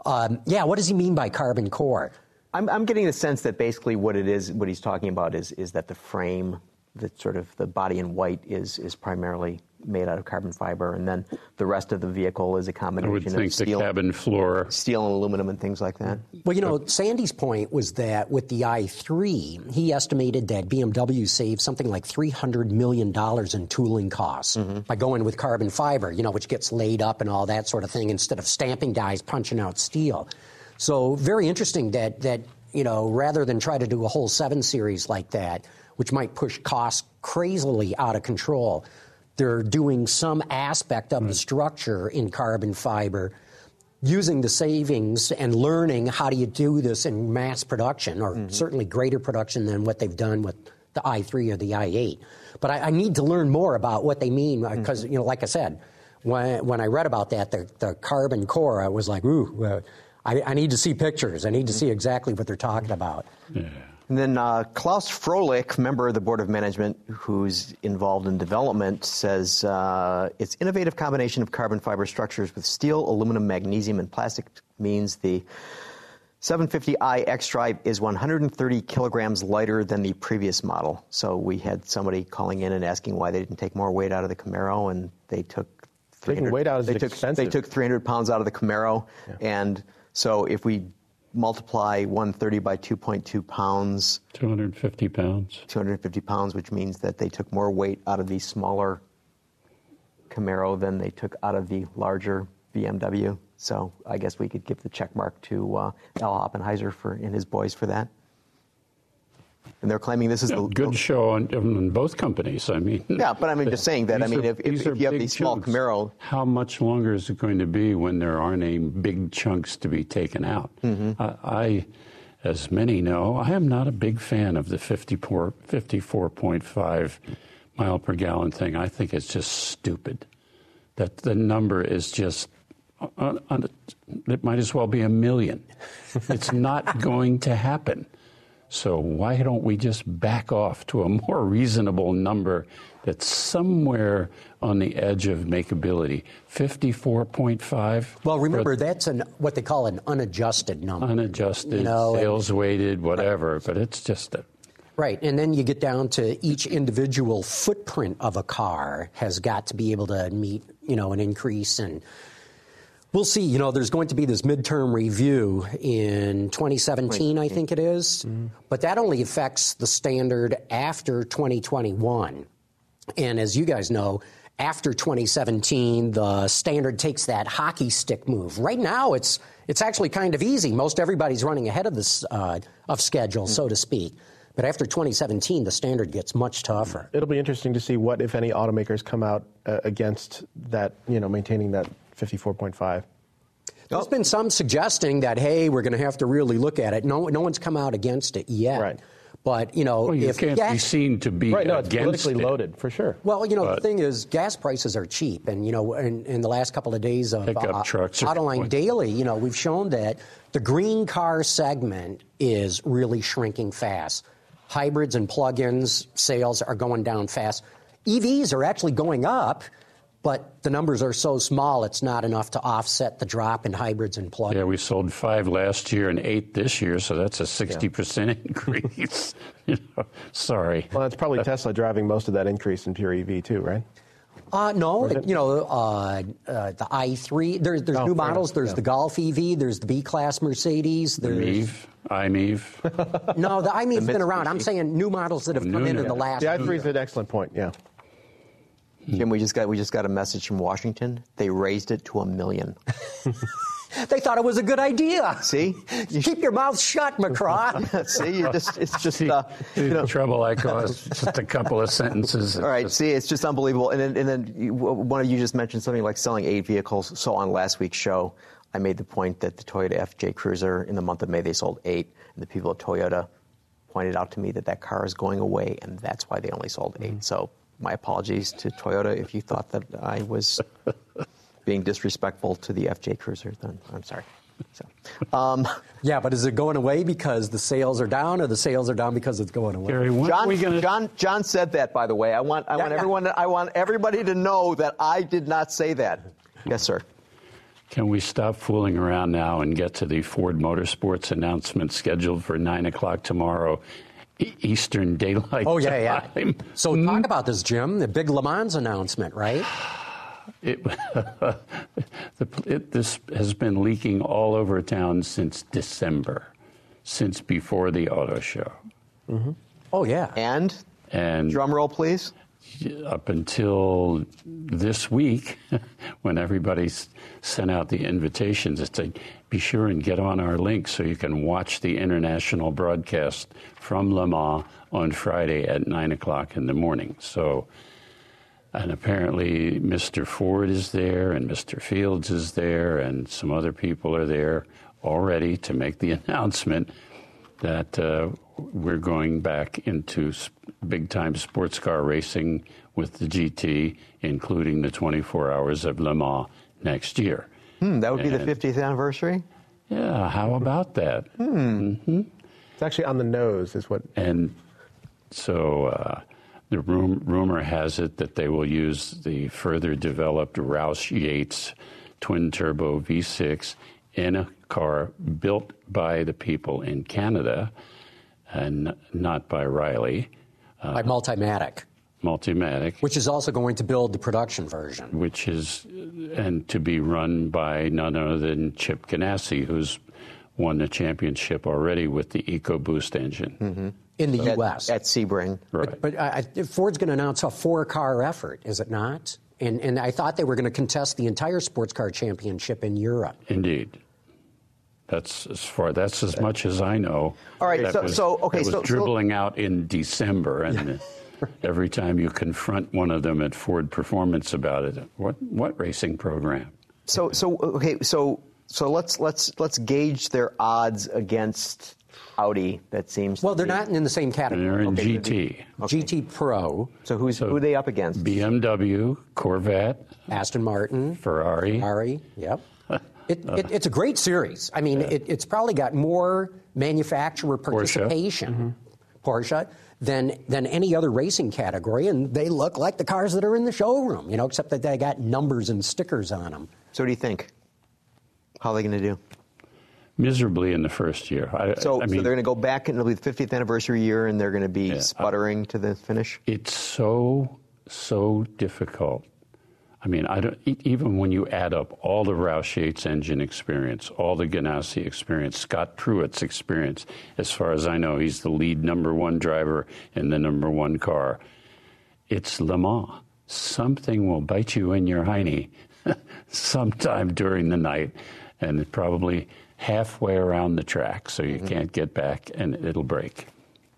what does he mean by carbon core? I'm getting the sense that basically what he's talking about is that the frame, that sort of the body in white is primarily made out of carbon fiber, and then the rest of the vehicle is a combination of steel, the cabin floor, steel and aluminum and things like that. Well, Sandy's point was that with the i3, he estimated that BMW saved something like $300 million in tooling costs by going with carbon fiber, which gets laid up and all that sort of thing instead of stamping dies punching out steel. So very interesting that rather than try to do a whole 7 Series like that, which might push costs crazily out of control, they're doing some aspect of the structure in carbon fiber, using the savings and learning how do you do this in mass production, or certainly greater production than what they've done with the i3 or the i8. But I need to learn more about what they mean, because, like I said, when I read about that, the carbon core, I was like, ooh, I need to see pictures. I need to see exactly what they're talking about. Yeah. And then Klaus Frohlich, member of the Board of Management who's involved in development, says its innovative combination of carbon fiber structures with steel, aluminum, magnesium, and plastic means the 750i xDrive is 130 kilograms lighter than the previous model. So we had somebody calling in and asking why they didn't take more weight out of the Camaro, and they took 300. Weight out is expensive. They took 300 pounds out of the Camaro, and so if we multiply 130 by 2.2 pounds. 250 pounds. 250 pounds, which means that they took more weight out of the smaller Camaro than they took out of the larger BMW. So I guess we could give the check mark to Al Oppenheiser and his boys for that. And they're claiming this is a good show on both companies. I mean, yeah, but I'm just saying that. If you have these small Camaro, how much longer is it going to be when there aren't any big chunks to be taken out? I, as many know, I am not a big fan of the 54.5 mile per gallon thing. I think it's just stupid. That the number is just. It might as well be 1 million. It's not going to happen. So why don't we just back off to a more reasonable number that's somewhere on the edge of makeability? 54.5? Well, remember, that's what they call an unadjusted number. Unadjusted, sales weighted, whatever, but it's just a... Right, and then you get down to each individual footprint of a car has got to be able to meet, an increase in... We'll see. There's going to be this midterm review in 2017, I think it is. But that only affects the standard after 2021. And as you guys know, after 2017, the standard takes that hockey stick move. Right now, it's actually kind of easy. Most everybody's running ahead of this of schedule, so to speak. But after 2017, the standard gets much tougher. It'll be interesting to see what, if any, automakers come out against that, maintaining that 54.5. There's been some suggesting that, hey, we're going to have to really look at it. No one's come out against it yet. Right. But, well, you can't be seen to be right, no, against it's politically loaded, for sure. Well, the thing is, gas prices are cheap. And, in the last couple of days of Autoline Daily, we've shown that the green car segment is really shrinking fast. Hybrids and plug-ins sales are going down fast. EVs are actually going up, but the numbers are so small it's not enough to offset the drop in hybrids and plug-ins. Yeah, we sold 5 last year and 8 this year, so that's a 60% increase. Sorry. Well, it's probably Tesla driving most of that increase in pure EV too, right? No, the i3. There's new models. There's the Golf EV. There's the B-Class Mercedes. There's iMEV. No, the iMEV's been around. I'm saying new models that have come in the last. The i3 is an excellent point. Yeah. Jim, we just got a message from Washington. They raised it to $1 million. They thought it was a good idea. See, keep your mouth shut, McCraw. See, it's just the trouble I caused. Just a couple of sentences. All right. See, it's just unbelievable. And then one of you just mentioned something like selling 8 vehicles. So on last week's show, I made the point that the Toyota FJ Cruiser in the month of May they sold 8, and the people at Toyota pointed out to me that car is going away, and that's why they only sold 8. So my apologies to Toyota if you thought that I was being disrespectful to the FJ Cruiser. Then I'm sorry. So, yeah, but is it going away because the sales are down, or the sales are down because it's going away? Gary, John said that, by the way. I want everybody to know that I did not say that. Yes, sir. Can we stop fooling around now and get to the Ford Motorsports announcement scheduled for 9 o'clock tomorrow, Eastern Daylight Time? Yeah. So talk about this, Jim. The big Le Mans announcement, right? This has been leaking all over town since December, since before the auto show. Mm-hmm. Oh, yeah. And drum roll, please. Up until this week, when everybody sent out the invitations, it's like, be sure and get on our link so you can watch the international broadcast from Le Mans on Friday at 9 o'clock in the morning. So, and apparently Mr. Ford is there and Mr. Fields is there and some other people are there already to make the announcement that we're going back into big-time sports car racing with the GT, including the 24 Hours of Le Mans next year. That would be the 50th anniversary? Yeah, how about that? Mm-hmm. It's actually on the nose, is what... And so the rumor has it that they will use the further developed Roush Yates twin-turbo V6 in a car built by the people in Canada and not by Riley. By Multimatic. Multimatic. Which is also going to build the production version. Which is, and to be run by none other than Chip Ganassi, who's won the championship already with the EcoBoost engine. Mm-hmm. In the U.S. At Sebring. Right. But Ford's going to announce a 4-car effort, is it not? And I thought they were going to contest the entire sports car championship in Europe. Indeed. That's as much as I know. All right. That was dribbling out in December, and every time you confront one of them at Ford Performance about it, what racing program? So let's gauge their odds against Audi. That seems they're not in the same category. They're in GT. GT Pro. So who are they up against? BMW, Corvette, Aston Martin, Ferrari. Yep. It's a great series. I mean, it's probably got more manufacturer participation, Porsche, than any other racing category, and they look like the cars that are in the showroom, except that they got numbers and stickers on them. So what do you think? How are they going to do? Miserably in the first year. So they're going to go back, and it'll be the 50th anniversary year, and they're going to be sputtering to the finish? It's so difficult. I mean, even when you add up all the Roush Yates engine experience, all the Ganassi experience, Scott Pruitt's experience, as far as I know, he's the lead number 1 driver in the number 1 car. It's Le Mans. Something will bite you in your hiney sometime during the night, and probably halfway around the track, so you can't get back, and it'll break.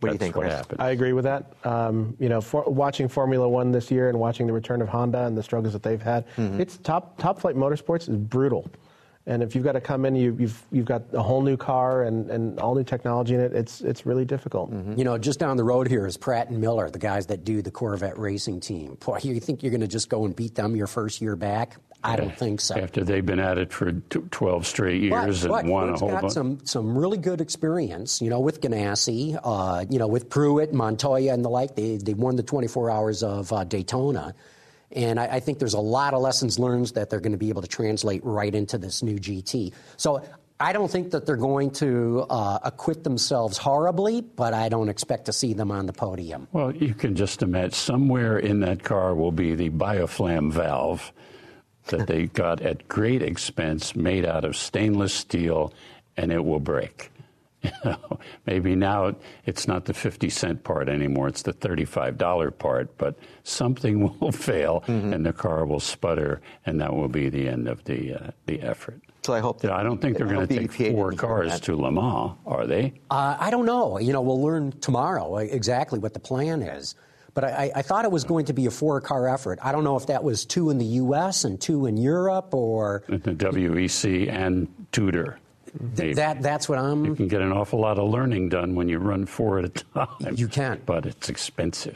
What do you think, what Chris? happened. I agree with that. Watching Formula One this year and watching the return of Honda and the struggles that they've had, it's top flight motorsports is brutal. And if you've got to come in, you've got a whole new car and all new technology in it. It's really difficult. You know, just down the road here is Pratt and Miller, the guys that do the Corvette racing team. Boy, you think you're going to just go and beat them your first year back? I don't think so. After they've been at it for 12 straight years and won a whole bunch. Got some really good experience, you know, with Ganassi, you know, with Pruitt, Montoya, and the like. They won the 24 Hours of Daytona. And I think there's a lot of lessons learned that they're going to be able to translate right into this new GT. So I don't think that they're going to acquit themselves horribly, but I don't expect to see them on the podium. Well, you can just imagine somewhere in that car will be the bioflam valve that they got at great expense, made out of stainless steel, and it will break. You know, maybe now it's not the 50-cent part anymore, it's the $35 part, but something will fail and the car will sputter, and that will be the end of the effort. So I hope that I don't think they're going to take 4 cars to Le Mans, are they? I don't know. You know, we'll learn tomorrow exactly what the plan is. But I thought it was going to be a 4-car effort. I don't know if that was 2 in the U.S. and 2 in Europe or... The WEC and Tudor. That's what I'm... You can get an awful lot of learning done when you run 4 at a time. You can. But it's expensive.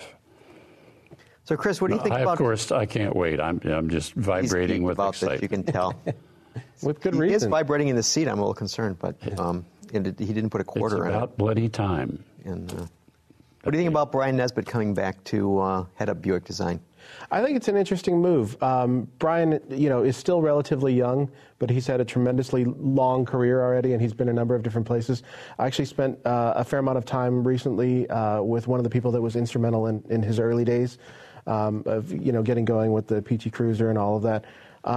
So, Chris, what do you think about... Of course, I can't wait. I'm just vibrating with excitement. You can tell. With good reason. He is vibrating in the seat. I'm a little concerned, but he didn't put a quarter in it. It's about bloody time. And what do you think about Brian Nesbitt coming back to head up Buick Design? I think it's an interesting move. Brian, you know, is still relatively young, but he's had a tremendously long career already, and he's been a number of different places. I actually spent a fair amount of time recently with one of the people that was instrumental in his early days of, you know, getting going with the PT Cruiser and all of that.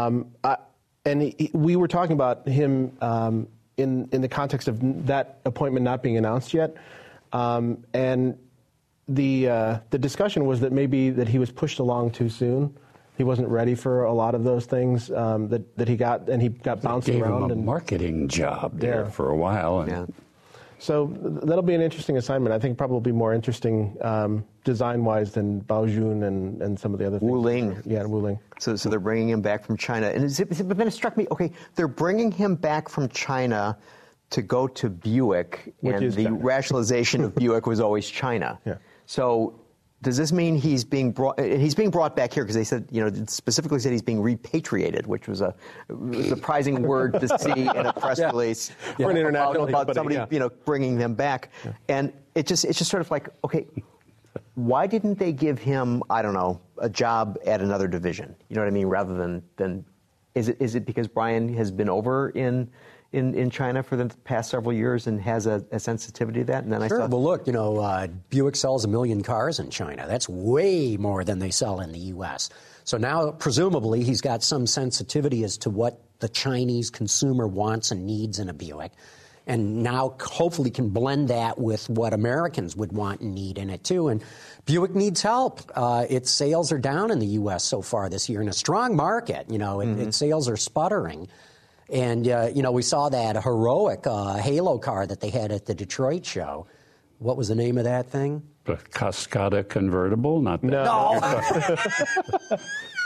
We were talking about him in the context of that appointment not being announced yet, and the discussion was that maybe that he was pushed along too soon. He wasn't ready for a lot of those things that he got, and he got bounced around. Gave him a marketing job there for a while. And So that'll be an interesting assignment. I think probably more interesting design-wise than Baojun and some of the other things. Wuling. Yeah, Wuling. So they're bringing him back from China. And but then it struck me, okay, they're bringing him back from China to go to Buick, and the rationalization of Buick was always China. Yeah. So does this mean he's being brought back here because they said, you know, specifically said he's being repatriated, which was a surprising word to see in a press release for an international about somebody, you know, bringing them back. Yeah. And it's just sort of like, okay, why didn't they give him, I don't know, a job at another division? You know what I mean? Rather than is it because Brian has been over in China for the past several years and has a sensitivity to that? And then sure. Well, look, you know, Buick sells 1 million cars in China. That's way more than they sell in the U.S. So now, presumably, he's got some sensitivity as to what the Chinese consumer wants and needs in a Buick. And now, hopefully, can blend that with what Americans would want and need in it, too. And Buick needs help. Its sales are down in the U.S. so far this year in a strong market. You know, its sales are sputtering. And, you know, we saw that heroic Halo car that they had at the Detroit show. What was the name of that thing? The Cascada convertible? Not that. No.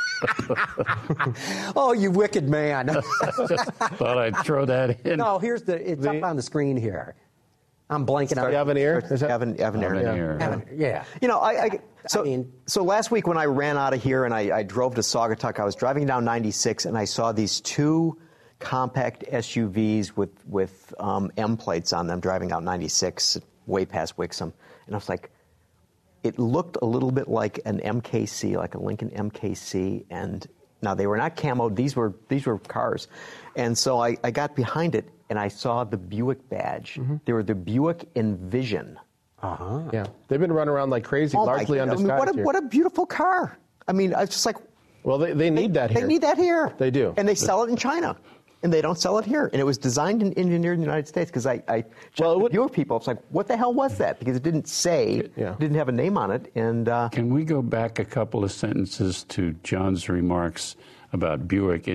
Oh, you wicked man. Thought I'd throw that in. No, it's up on the screen here. I'm blanking out. Avenir? Avenir. Yeah. You know, so last week when I ran out of here and I drove to Saugatuck, I was driving down 96 and I saw these 2 compact SUVs with M plates on them driving out 96 way past Wixom. And I was like, it looked a little bit like an MKC, like a Lincoln MKC. And now they were not camoed. These were cars. And so I got behind it and I saw the Buick badge. They were the Buick Envision. Uh-huh. Yeah. They've been running around like crazy, largely undisguised. I mean, what a beautiful car. I mean, I was just like... Well, they need that here. They need that here. They do. And they sell it in China. And they don't sell it here. And it was designed and engineered in the United States because I checked with Buick people. It's like, what the hell was that? Because it didn't say, didn't have a name on it. And can we go back a couple of sentences to John's remarks about Buick?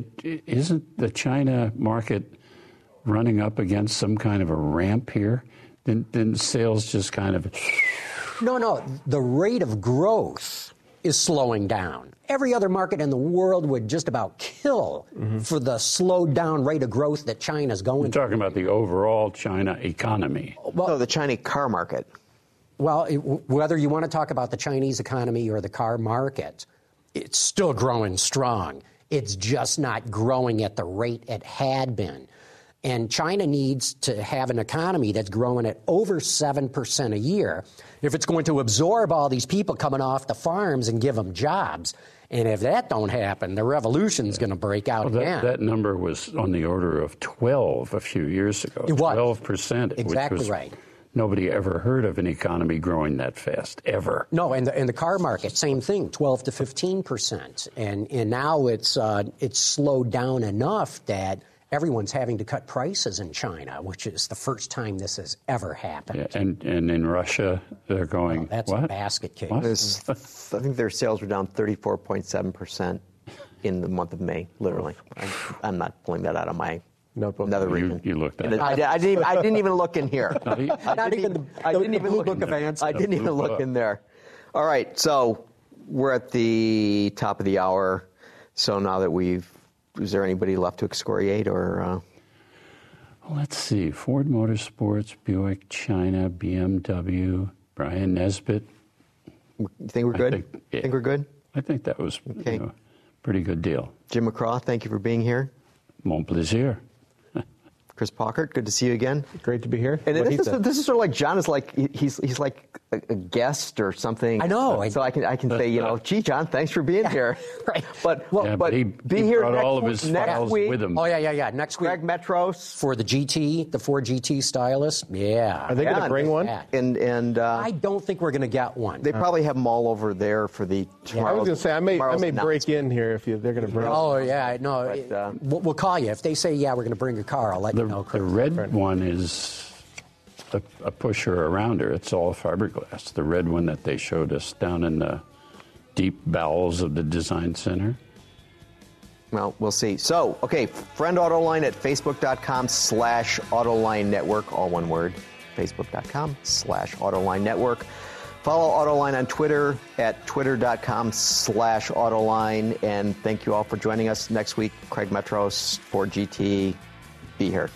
Isn't the China market running up against some kind of a ramp here? then sales just kind of... No. The rate of growth is slowing down. Every other market in the world would just about kill for the slowed down rate of growth that China's going You're talking about the overall China economy. Well, the Chinese car market. Well, whether you want to talk about the Chinese economy or the car market, it's still growing strong. It's just not growing at the rate it had been. And China needs to have an economy that's growing at over 7% a year if it's going to absorb all these people coming off the farms and give them jobs. And if that don't happen, the revolution's going to break out again. That number was on the order of 12 a few years ago. It was. 12%. Exactly which was, right. Nobody ever heard of an economy growing that fast, ever. No, and the car market, same thing, 12 to 15%. And now it's slowed down enough that everyone's having to cut prices in China, which is the first time this has ever happened. Yeah, and in Russia, they're going, that's what? a basket case. I think their sales were down 34.7% in the month of May, literally. I'm not pulling that out of my notebook. Another region. You looked at it. I didn't even look in here. Not even the Blue Book of Answers. I didn't even look in there. All right, so we're at the top of the hour. So now that is there anybody left to excoriate or? Let's see. Ford Motorsports, Buick, China, BMW, Brian Nesbitt. You think we're good? Think we're good? I think that was a pretty good deal. Jim McCraw, thank you for being here. Mon plaisir. Chris Pockert, good to see you again. Great to be here. And this is sort of like John is like he's like a guest or something. I know. So I can say, gee, John, thanks for being here. Right. But he be here brought next, all of his files week. with him. Oh, yeah. Next week. Craig Metros. For the GT, the Ford GT stylus. Yeah. Are they going to bring one? And I don't think we're going to get one. They probably have them all over there for the tomorrow. I was going to say, I may break in here if they're going to bring Oh, yeah. No, we'll call you. If they say, yeah, we're going to bring a car, I'll let you know. The red one is a pusher around her. It's all fiberglass. The red one that they showed us down in the deep bowels of the design center. Well, we'll see. So, okay, friend Autoline at facebook.com/Autoline Network, all one word, facebook.com/Autoline Network. Follow Autoline on Twitter at twitter.com/Autoline. And thank you all for joining us next week. Craig Metros, Ford GT, be here.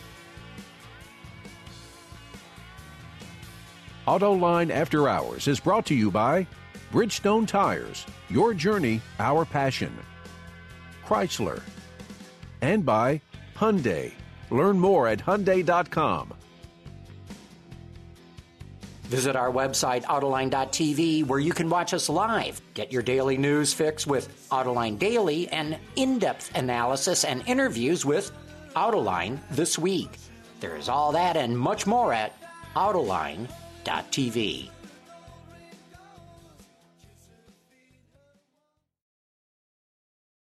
Autoline After Hours is brought to you by Bridgestone Tires, your journey, our passion. Chrysler. And by Hyundai. Learn more at Hyundai.com. Visit our website, Autoline.tv, where you can watch us live. Get your daily news fix with Autoline Daily and in-depth analysis and interviews with Autoline This Week. There's all that and much more at Autoline.tv.